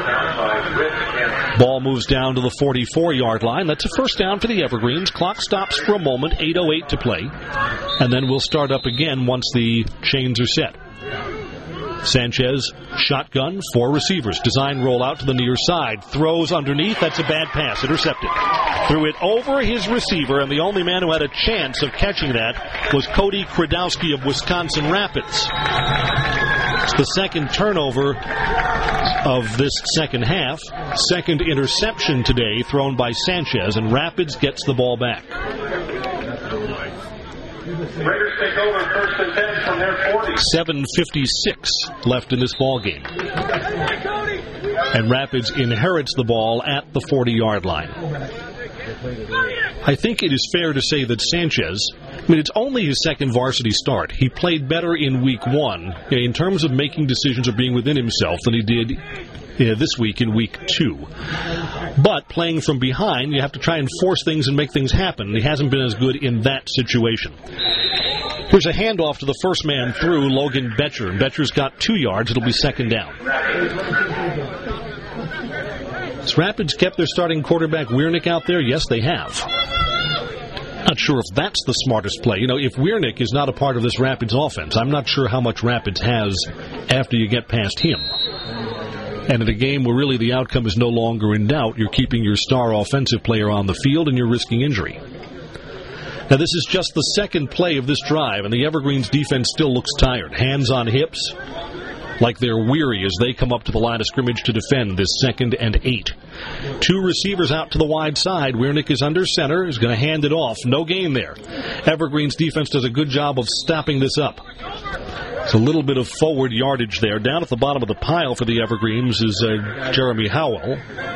Speaker 1: Ball moves down to the 44-yard line. That's a first down for the Evergreens. Clock stops for a moment. 8:08 to play. And then we'll start up again once the chains are set. Sanchez, shotgun, 4 receivers. Design roll out to the near side. Throws underneath. That's a bad pass. Intercepted. Threw it over his receiver, and the only man who had a chance of catching that was Cody Kradowski of Wisconsin Rapids. It's the second turnover of this second half. Second interception today thrown by Sanchez, and Rapids gets the ball back.
Speaker 3: Raiders take over 1st and 10 from their 40.
Speaker 1: 7:56 left in this ball game. And Rapids inherits the ball at the 40-yard line. I think it is fair to say that Sanchez, it's only his second varsity start. He played better in week 1 in terms of making decisions or being within himself than he did this week in week 2. But playing from behind, you have to try and force things and make things happen. He hasn't been as good in that situation. Here's a handoff to the first man through, Logan Betcher. Betcher's got 2 yards. It'll be second down. Has Rapids kept their starting quarterback Wiernick out there? Yes, they have. Not sure if that's the smartest play. If Wiernick is not a part of this Rapids offense, I'm not sure how much Rapids has after you get past him. And in a game where really the outcome is no longer in doubt, you're keeping your star offensive player on the field and you're risking injury. Now, this is just the second play of this drive, and the Evergreens defense still looks tired. Hands on hips, like they're weary as they come up to the line of scrimmage to defend this 2nd and 8. 2 receivers out to the wide side. Wiernick is under center. He's going to hand it off. No gain there. Evergreens defense does a good job of stopping this up. It's a little bit of forward yardage there. Down at the bottom of the pile for the Evergreens is Jeremy Howell.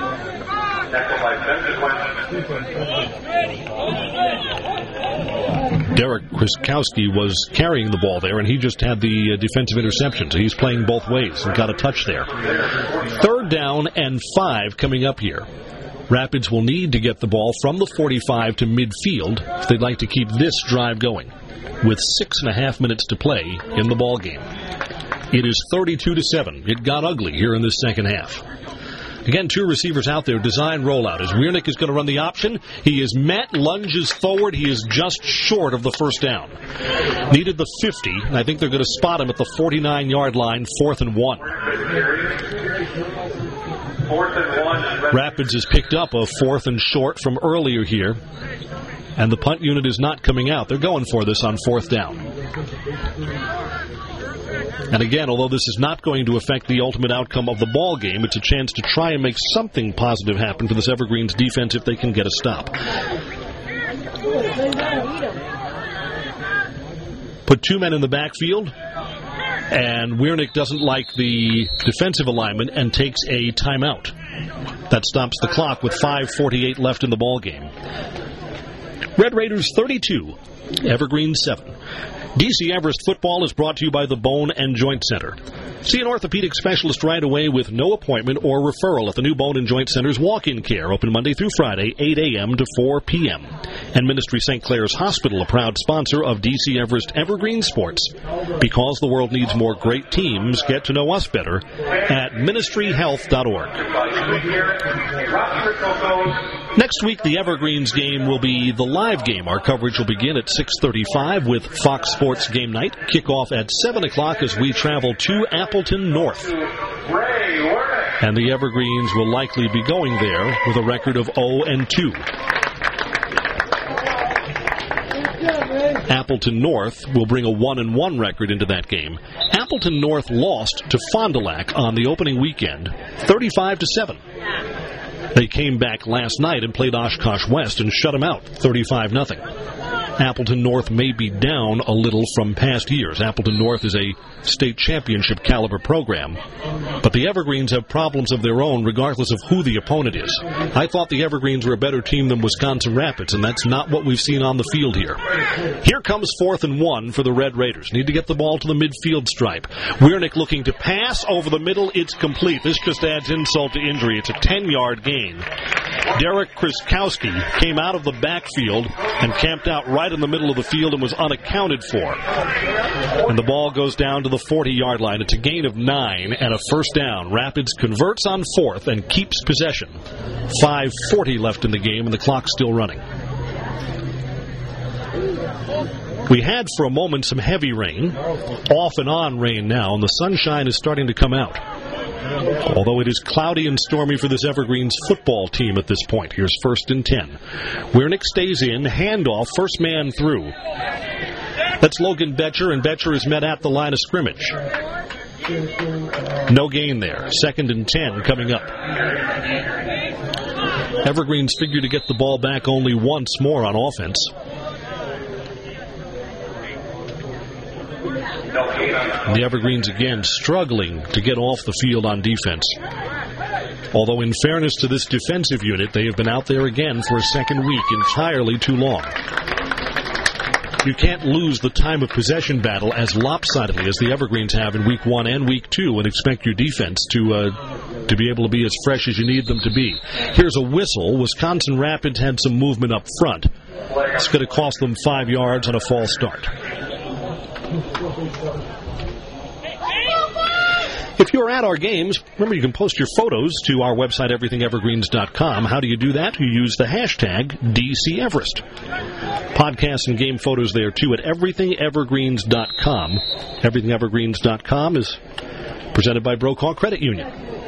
Speaker 1: Derek Kriskowski was carrying the ball there, and he just had the defensive interception, so he's playing both ways and got a touch there. 3rd down and 5 coming up here. Rapids will need to get the ball from the 45 to midfield if they'd like to keep this drive going, with 6.5 minutes to play in the ball game. It is 32-7. It got ugly here in this second half. Again, 2 receivers out there. Design rollout as Wiernick is going to run the option. He is met, lunges forward. He is just short of the first down. Needed the 50, and I think they're going to spot him at the 49-yard line, 4th and 1.
Speaker 3: 4th and 1.
Speaker 1: Rapids has picked up a 4th and short from earlier here. And the punt unit is not coming out. They're going for this on 4th down. And again, although this is not going to affect the ultimate outcome of the ball game, it's a chance to try and make something positive happen for this Evergreens defense if they can get a stop. Put 2 men in the backfield, and Wiernick doesn't like the defensive alignment and takes a timeout. That stops the clock with 5:48 left in the ball game. Red Raiders 32, Evergreens 7. DC Everest football is brought to you by the Bone and Joint Center. See an orthopedic specialist right away with no appointment or referral at the new Bone and Joint Center's walk-in care, open Monday through Friday, 8 a.m. to 4 p.m. And Ministry St. Clair's Hospital, a proud sponsor of DC Everest Evergreen Sports. Because the world needs more great teams, get to know us better at ministryhealth.org. Next week, the Evergreens game will be the live game. Our coverage will begin at 6:35 with Fox Sports Game Night. Kickoff at 7 o'clock as we travel to Appleton North. And the Evergreens will likely be going there with a record of 0-2. Appleton North will bring a 1-1 record into that game. Appleton North lost to Fond du Lac on the opening weekend, 35-7. They came back last night and played Oshkosh West and shut them out, 35-0. Appleton North may be down a little from past years. Appleton North is a state championship caliber program, but the Evergreens have problems of their own regardless of who the opponent is. I thought the Evergreens were a better team than Wisconsin Rapids, and that's not what we've seen on the field here. Here comes 4th and 1 for the Red Raiders. Need to get the ball to the midfield stripe. Wiernick looking to pass over the middle. It's complete. This just adds insult to injury. It's a 10-yard gain. Derek Kriskowski came out of the backfield and camped out right in the middle of the field and was unaccounted for. And the ball goes down to the 40-yard line. It's a gain of 9 and a first down. Rapids converts on 4th and keeps possession. 5:40 left in the game, and the clock's still running. We had for a moment some heavy rain, off and on rain now, and the sunshine is starting to come out. Although it is cloudy and stormy for this Evergreens football team at this point. Here's 1st and 10. Wiernick stays in, handoff, first man through. That's Logan Betcher, and Betcher is met at the line of scrimmage. No gain there. 2nd and 10 coming up. Evergreens figure to get the ball back only once more on offense. The Evergreens again struggling to get off the field on defense. Although in fairness to this defensive unit, they have been out there again for a second week, entirely too long. You can't lose the time of possession battle as lopsidedly as the Evergreens have in Week 1 and Week 2 and expect your defense to be able to be as fresh as you need them to be. Here's a whistle. Wisconsin Rapids had some movement up front. It's going to cost them 5 yards on a false start. If you're at our games, remember you can post your photos to our website, everythingevergreens.com. How do you do that? You use the hashtag DCEverest. Podcasts and game photos there, too, at everythingevergreens.com. Everythingevergreens.com is presented by Brokaw Credit Union.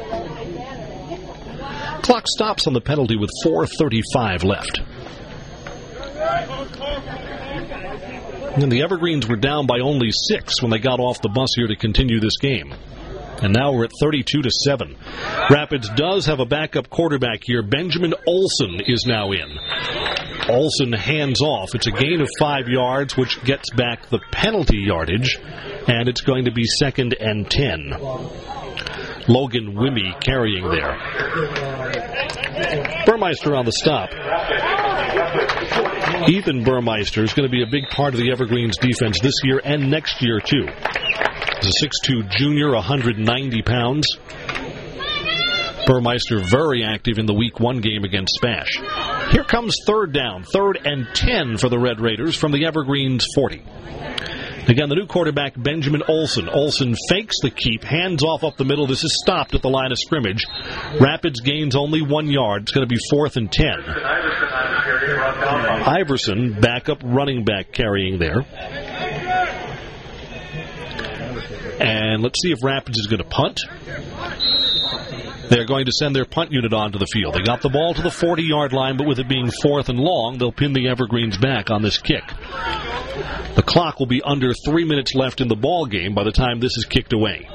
Speaker 1: Clock stops on the penalty with 4:35 left. And the Evergreens were down by only 6 when they got off the bus here to continue this game. And now we're at 32-7. Rapids does have a backup quarterback here. Benjamin Olson is now in. Olson hands off. It's a gain of 5 yards, which gets back the penalty yardage, and it's going to be 2nd and 10. Logan Wimmy carrying there. Burmeister on the stop. Ethan Burmeister is going to be a big part of the Evergreens defense this year and next year, too. He's a 6'2 junior, 190 pounds. Burmeister very active in the Week 1 game against Spash. Here comes 3rd down, 3rd and 10 for the Red Raiders from the Evergreens 40. Again, the new quarterback, Benjamin Olson. Olson fakes the keep, hands off up the middle. This is stopped at the line of scrimmage. Rapids gains only 1 yard. It's going to be 4th and 10. Iverson, backup running back, carrying there. And let's see if Rapids is going to punt. They're going to send their punt unit onto the field. They got the ball to the 40-yard line, but with it being 4th and long, they'll pin the Evergreens back on this kick. The clock will be under 3 minutes left in the ball game by the time this is kicked away.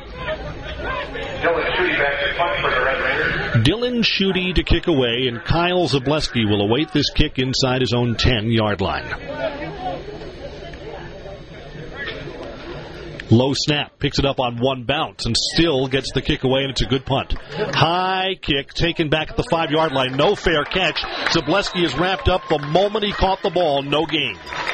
Speaker 1: Dylan Schutte to kick away, and Kyle Zableski will await this kick inside his own 10-yard line. Low snap, picks it up on one bounce and still gets the kick away, and it's a good punt. High kick taken back at the 5-yard line. No fair catch. Zableski is wrapped up the moment he caught the ball. No gain.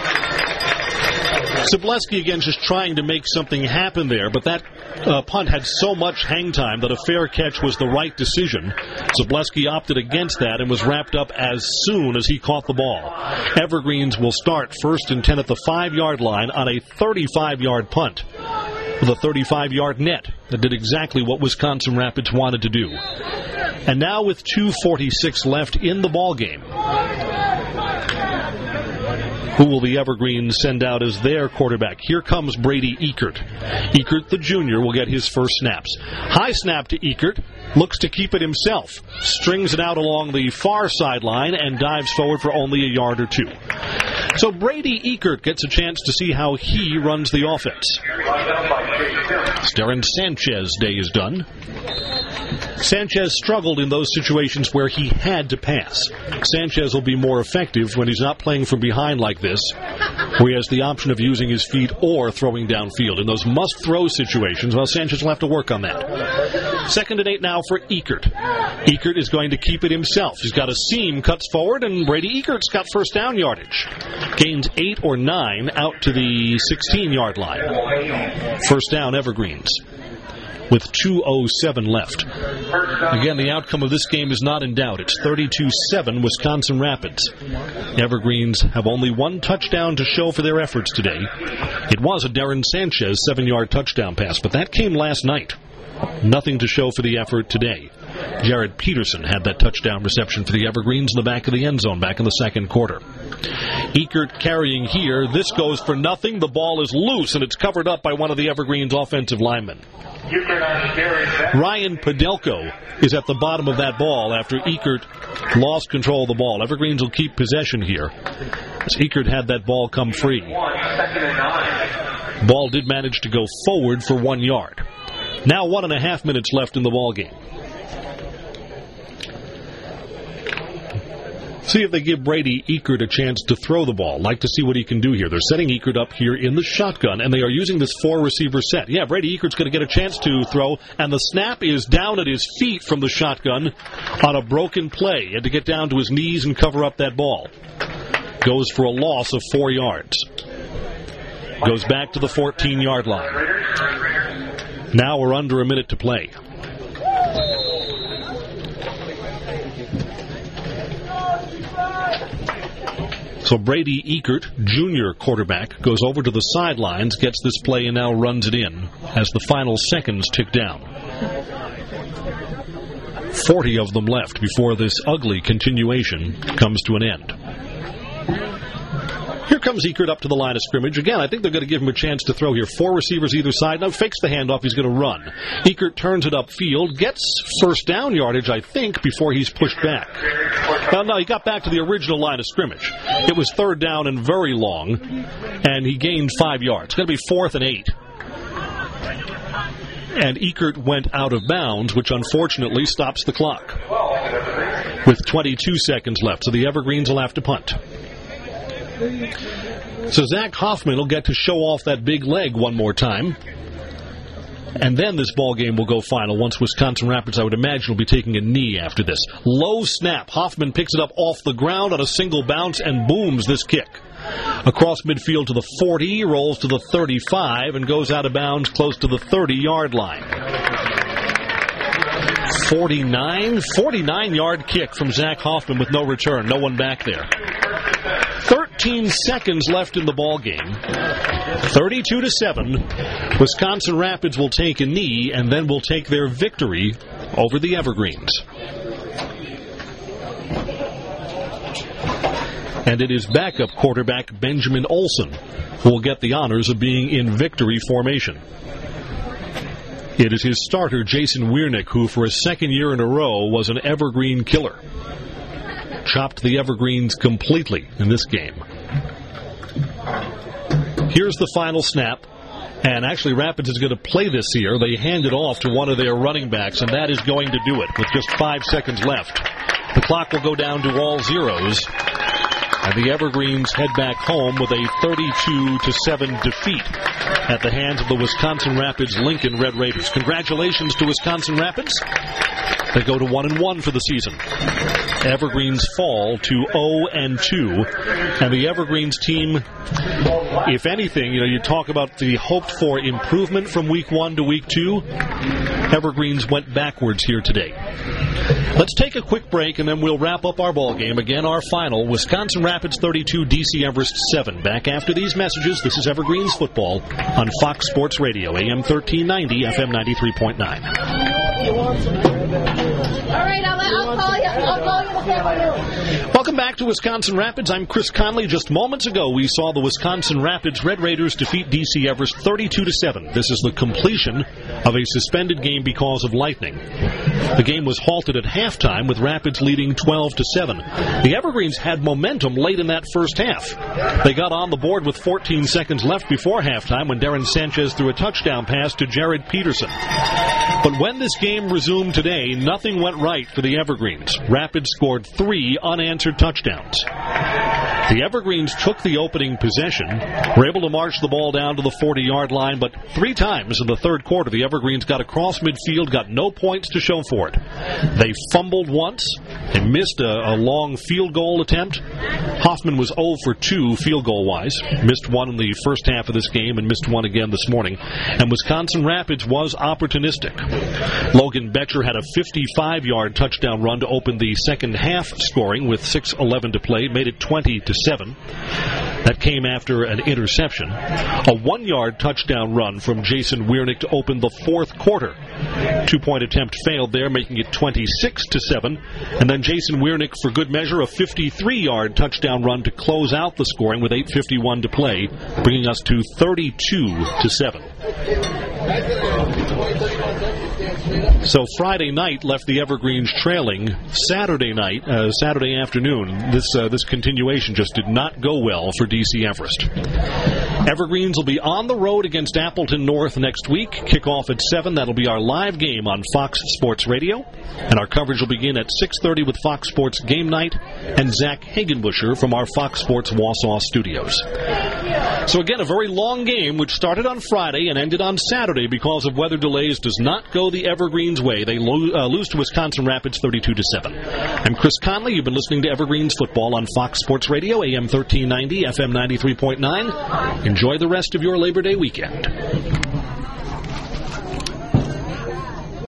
Speaker 1: Zableski again just trying to make something happen there, but that punt had so much hang time that a fair catch was the right decision. Zableski opted against that and was wrapped up as soon as he caught the ball. Evergreens will start 1st and 10 at the 5-yard line on a 35-yard punt with a 35-yard net that did exactly what Wisconsin Rapids wanted to do. And now with 2:46 left in the ball game, who will the Evergreens send out as their quarterback? Here comes Brady Eckert. Eckert, the junior, will get his first snaps. High snap to Eckert. Looks to keep it himself. Strings it out along the far sideline and dives forward for only a yard or 2. So Brady Eckert gets a chance to see how he runs the offense. Darren Sanchez day is done. Sanchez struggled in those situations where he had to pass. Sanchez will be more effective when he's not playing from behind like this, where he has the option of using his feet or throwing downfield. In those must-throw situations, well, Sanchez will have to work on that. 2nd and 8 now for Eckert. Eckert is going to keep it himself. He's got a seam, cuts forward, and Brady Eckert's got first down yardage. Gains 8 or 9 out to the 16-yard line. First down, Evergreens, with 2:07 left. Again, the outcome of this game is not in doubt. It's 32-7 Wisconsin Rapids. Evergreens have only one touchdown to show for their efforts today. It was a Darren Sanchez 7-yard touchdown pass, but that came last night. Nothing to show for the effort today. Jared Peterson had that touchdown reception for the Evergreens in the back of the end zone back in the second quarter. Eckert carrying here. This goes for nothing. The ball is loose, and it's covered up by one of the Evergreens offensive linemen. Ryan Padelko is at the bottom of that ball after Eckert lost control of the ball. Evergreens will keep possession here, as Eckert had that ball come free. Ball did manage to go forward for 1 yard. Now 1.5 minutes left in the ball game. See if they give Brady Eckert a chance to throw the ball. Like to see what he can do here. They're setting Eckert up here in the shotgun, and they are using this 4-receiver set. Yeah, Brady Eckert's going to get a chance to throw, and the snap is down at his feet from the shotgun on a broken play. He had to get down to his knees and cover up that ball. Goes for a loss of 4 yards. Goes back to the 14-yard line. Now we're under a minute to play. So Brady Eckert, junior quarterback, goes over to the sidelines, gets this play, and now runs it in as the final seconds tick down. 40 of them left before this ugly continuation comes to an end. Here comes Eckert up to the line of scrimmage. Again, I think they're going to give him a chance to throw here. 4 receivers either side. Now fakes the handoff. He's going to run. Eckert turns it upfield. Gets first down yardage, I think, before he's pushed back. Well, no, he got back to the original line of scrimmage. It was 3rd down and very long, and he gained 5 yards. It's going to be 4th and 8. And Eckert went out of bounds, which unfortunately stops the clock with 22 seconds left. So the Evergreens will have to punt. So Zach Hoffman will get to show off that big leg one more time. And then this ball game will go final once Wisconsin Rapids, I would imagine, will be taking a knee after this. Low snap. Hoffman picks it up off the ground on a single bounce and booms this kick. Across midfield to the 40, rolls to the 35, and goes out of bounds close to the 30-yard line. 49-yard kick from Zach Hoffman with no return. No one back there. 13 seconds left in the ball game. 32-7. Wisconsin Rapids will take a knee and then will take their victory over the Evergreens. And it is backup quarterback Benjamin Olson who will get the honors of being in victory formation. It is his starter, Jason Wiernick, who for a second year in a row was an Evergreen killer. Chopped the Evergreens completely in this game. Here's the final snap. And actually, Rapids is going to play this here. They hand it off to one of their running backs, and that is going to do it with just 5 seconds left. The clock will go down to all zeros. And the Evergreens head back home with a 32-7 defeat at the hands of the Wisconsin Rapids Lincoln Red Raiders. Congratulations to Wisconsin Rapids. They go to 1-1 for the season. Evergreens fall to 0-2. And the Evergreens team, if anything, you talk about the hoped-for improvement from week 1 to week 2. Evergreens went backwards here today. Let's take a quick break, and then we'll wrap up our ball game. Again, our final, Wisconsin Rapids 32, DC Everest 7. Back after these messages, this is Evergreens football on Fox Sports Radio, AM 1390, FM 93.9.
Speaker 2: All right, I'll call you. I'll call you this afternoon.
Speaker 1: Welcome back to Wisconsin Rapids. I'm Chris Conley. Just moments ago, we saw the Wisconsin Rapids Red Raiders defeat DC Everest 32-7. This is the completion of a suspended game because of lightning. The game was halted at halftime with Rapids leading 12-7. The Evergreens had momentum late in that first half. They got on the board with 14 seconds left before halftime when Darren Sanchez threw a touchdown pass to Jared Peterson. But when this game resumed today, nothing went right for the Evergreens. Rapids scored 3 unanswered touchdowns. The Evergreens took the opening possession, were able to march the ball down to the 40-yard line, but 3 times in the third quarter, the Evergreens got across midfield, got no points to show for it. They fumbled once and missed a long field goal attempt. Hoffman was 0 for 2 field goal-wise. Missed one in the first half of this game and missed one again this morning. And Wisconsin Rapids was opportunistic. Logan Betcher had a 55-yard touchdown run to open the second half scoring with 6:11 to play, made it 20-7. That came after an interception. A 1-yard touchdown run from Jason Wiernick to open the fourth quarter. 2-point attempt failed there, making it 26-7. And then Jason Wiernick, for good measure, a 53-yard touchdown run to close out the scoring with 8:51 to play, bringing us to 32-7. So Friday night left the Evergreens trailing. Saturday afternoon, this continuation just did not go well for DC Everest. Evergreens will be on the road against Appleton North next week. Kickoff at 7. That'll be our live game on Fox Sports Radio. And our coverage will begin at 6:30 with Fox Sports Game Night and Zach Hagenbusher from our Fox Sports Wausau studios. So again, a very long game which started on Friday and ended on Saturday because of weather delays does not go the Evergreens' way. They lose to Wisconsin Rapids 32-7. I'm Chris Conley. You've been listening to Evergreens football on Fox Sports Radio, AM 1390, FM 93.9. Enjoy the rest of your Labor Day weekend.